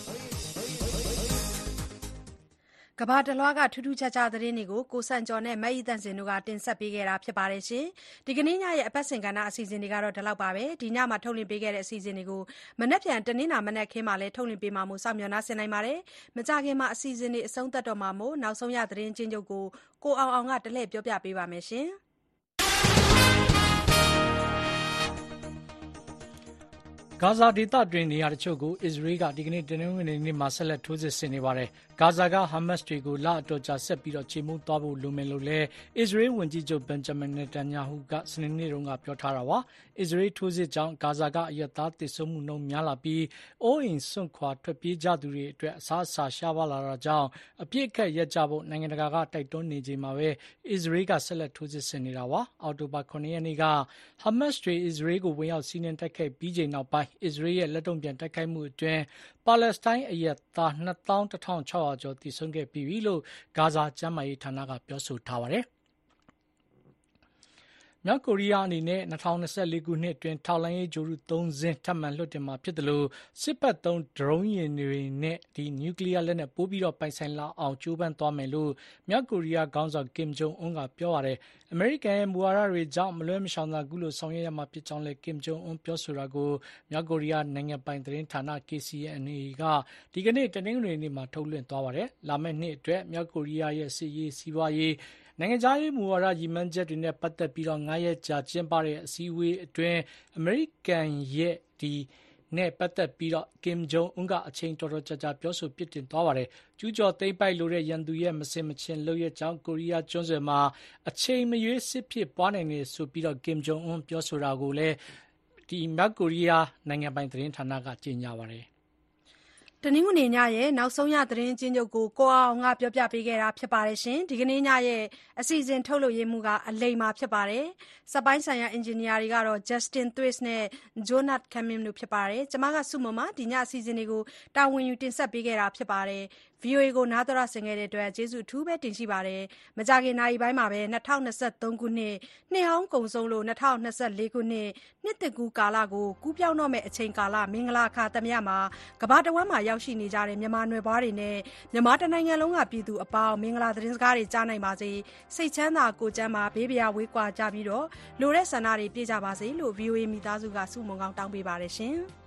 ကမ္ဘာတလွှားကထူးထူးခြားခြားသတင်းတွေကိုကိုစံကျော်နဲ့မအိသန့်စင်တို့ကတင်ဆက်ပေးခဲ့တာဖြစ်ပါတယ်ရှင်။ဒီကနေ့ညရဲ့အပတ်စဉ်ကဏ္ဍအစီအစဉ်တွေကတော့ဒီလောက်ပါပဲ။ဒီညမှာထုတ်လွှင့်ပေးခဲ့တဲ့အစီအစဉ်တွေကိုမနက်ဖြန်တနင်္လာမနက်ခင်းမှာလည်းထုတ်လွှင့်ပေးမှာမို့စောင့်မျှော်နှားဆင်နိုင်ပါတယ်။မကြခင်မှာအစီအစဉ်တွေအဆုံးသတ်တော့မှာမို့နောက်ဆုံးရသတင်းချင်းချုပ်ကိုအောင်အောင်ကတလှည့်ပြောပြပေးပါမယ်ရှင်။ဂါဇာဒေသတွင်းနေရာတချို့ကိုအစ္စရေးကဒီကနေ့တနင်္ဂနွေနေ့မှာဆက်လက်ထိုးစစ်ဆင်နေပါတယ်။ဂါဇာကဟာမတ်စ်တွေကိုလအတော်ကြာဆက်ပြီးချေမှုန်းသွားဖို့လိုမယ်လို့လည်းအစ္စရေးဝန်ကြီးချုပ်ဘန်ဂျမင်နေတန်ယာဟုကစနေနေ့တုန်းကပြောထားတာပါ။အစ္စရေးထိုးစစ်ကြောင့်ဂါဇာကအရပ်သားသေဆုံးမှုနှုန်းများလာပြီးအိုးအိမ်စွန့်ခွာထွက်ပြေးကြသူတွေအတွက်အစားအစာရှားပါလာတာကြောင့်အပြစ်အခက်ရပ်ကြဖို့နိုင်ငံတကာကတိုက်တွန်းနေချိန်မှာပဲအစ္စရေးကဆက်လက်ထိုးစစ်ဆင်နေတာပါ။အောက်တိုဘာ9 ရက်နေ့ကဟာမတ်စ်တွေအစ္စရေးကိုဝင်ရောက်စီးနင်းတိုက်ခိုက်ပြီးချိန်နောက်ပိုင်းအစ္စရေးရဲ့လက်တုံ့ပြန်တိုက်ခိုက်မှုအတွင်းပါလက်စတိုင်းအရပ်သား21,600 ကျော်သေဆုံးခဲ့ပြီလို့ဂါဇာကျန်းမာရေးဌာနကပြောဆိုထားပါတယ်။မြောက်ကိုရီးယားအနေနဲ့2024ခုနှစ်အတွင်းထောက်လှမ်းရေးဂျိုရု3စင်းထပ်မံလွှတ်တင်မှာဖြစ်တယ်လို့စစ်ဘက်သုံးဒရုန်းယာဉ်တွေနဲ့နျူကလ িয়ার လက်နက်ပို့ပြီးပိုင်ဆိုင်လာအောင်ကြိုးပမ်းသွားမယ်လို့မြောက်ကိုရီးယားခေါင်းဆောင်ကင်ဂျုံအွန်းကပြောပါတယ်။အမေရိကန်ရဲ့မူဝါဒတွေကြောင့်မလွဲမရှောင်သာခုလိုဆောင်ရွက်ရမှာဖြစ်ကြောင်းလည်းကင်ဂျုံအွန်းပြောဆိုတာကိုမြောက်ကိုရီးယားနိုင်ငံပိုင်သတင်းဌာန KCNA ကဒီကနေ့တနင်္ဂနွေနေ့မှာထုတ်လွှင့်သွားပါတယ်။လာမယ့်နှစ်အတွက်မြောက်ကိုရီးယားရဲ့စစ်ရေးစီးပွားရေးနိုင်ငံခြားရေးမူဝါဒရည်မှန်းချက်တွေနဲ့ပတ်သက်ပြီး9 ရက်ကြာကျင်းပတဲ့အစည်းအဝေးအတွင်းအမေရိကန်ရဲ့နဲ့ပတ်သက်ပြီးကင်ဂျုံအွန်းကအချိန်တော်တော်ကြာပြောဆိုပြစ်တင်သွားပါတယ်။ကျူးကျော်သိမ်းပိုက်လိုတဲ့ရန်သူရဲ့မစင်မချင်းလုပ်ရကြောင်းကိုရီးယားကျွန်းဆွယ်မှာအချိန်မရွေးစစ်ဖြစ်ပွားနိုင်တယ်ဆိုပြီးကင်ဂျုံအွန်းပြောဆိုတာကိုလည်းမြောက်ကိုရီးယားနိုင်ငံပိုင်သတင်းဌာနကကြေညာပါတယ်။တနင်္ဂနွေညရဲ့နောက်ဆုံးရသတင်းချင်းချုပ်ကိုကိုအောင်ကပြောပြပေးခဲ့တာဖြစ်ပါတယ်ရှင်ဒီကနေ့ညရဲ့အစီအစဉ်ထုတ်လွှင့်မှုကအလိမ္မာဖြစ်ပါတယ်စက်ပိုင်းဆိုင်ရာအင်ဂျင်နီယာတွေကတော့ Justin Twist နဲ့ Jonathan Camin တို့ဖြစ်ပါတယ်ကျွန်မကစုမမဒီညအစီအစဉ်တွေကိုတာဝန်ယူတင်ဆက်ပေးခဲ့တာဖြစ်ပါတယ် VOA ကိုနားတော်ဆင်ခဲ့တဲ့အတွက်ကျေးဇူးအထူးပဲတင်ရှိပါတယ်မကြခင်နာရီပိုင်းမှာပဲ2023ခုနှစ်နှစ်ဟောင်းကုံဆုံးလို့2024ခုနှစ်နှစ်သစ်ကူးကာလကိုကူးပြောင်းတော့မဲ့အချိန်ကာလမင်္ဂလာအခါသမယမှာကမ္ဘာတဝန်းမှာရောက်ရှိနေကြတဲ့မြန်မာနွယ်ဖွားတွေနဲ့မြန်မာတနိုင်ငံလုံးကပြည်သူအပေါင်းမင်္ဂလာသတင်းစကားတွေကြားနိုင်ပါစေစိတ်ချမ်းသာကိုယ်ကျန်းမာဘေးပရာဝေးကွာကြပြီးတော့လိုတဲ့ဆန္ဒတွေပြည့်ကြပါစေလို့ VOA မိသားစုကဆုမွန်ကောင်းတောင်းပေးပါတယ်ရှင်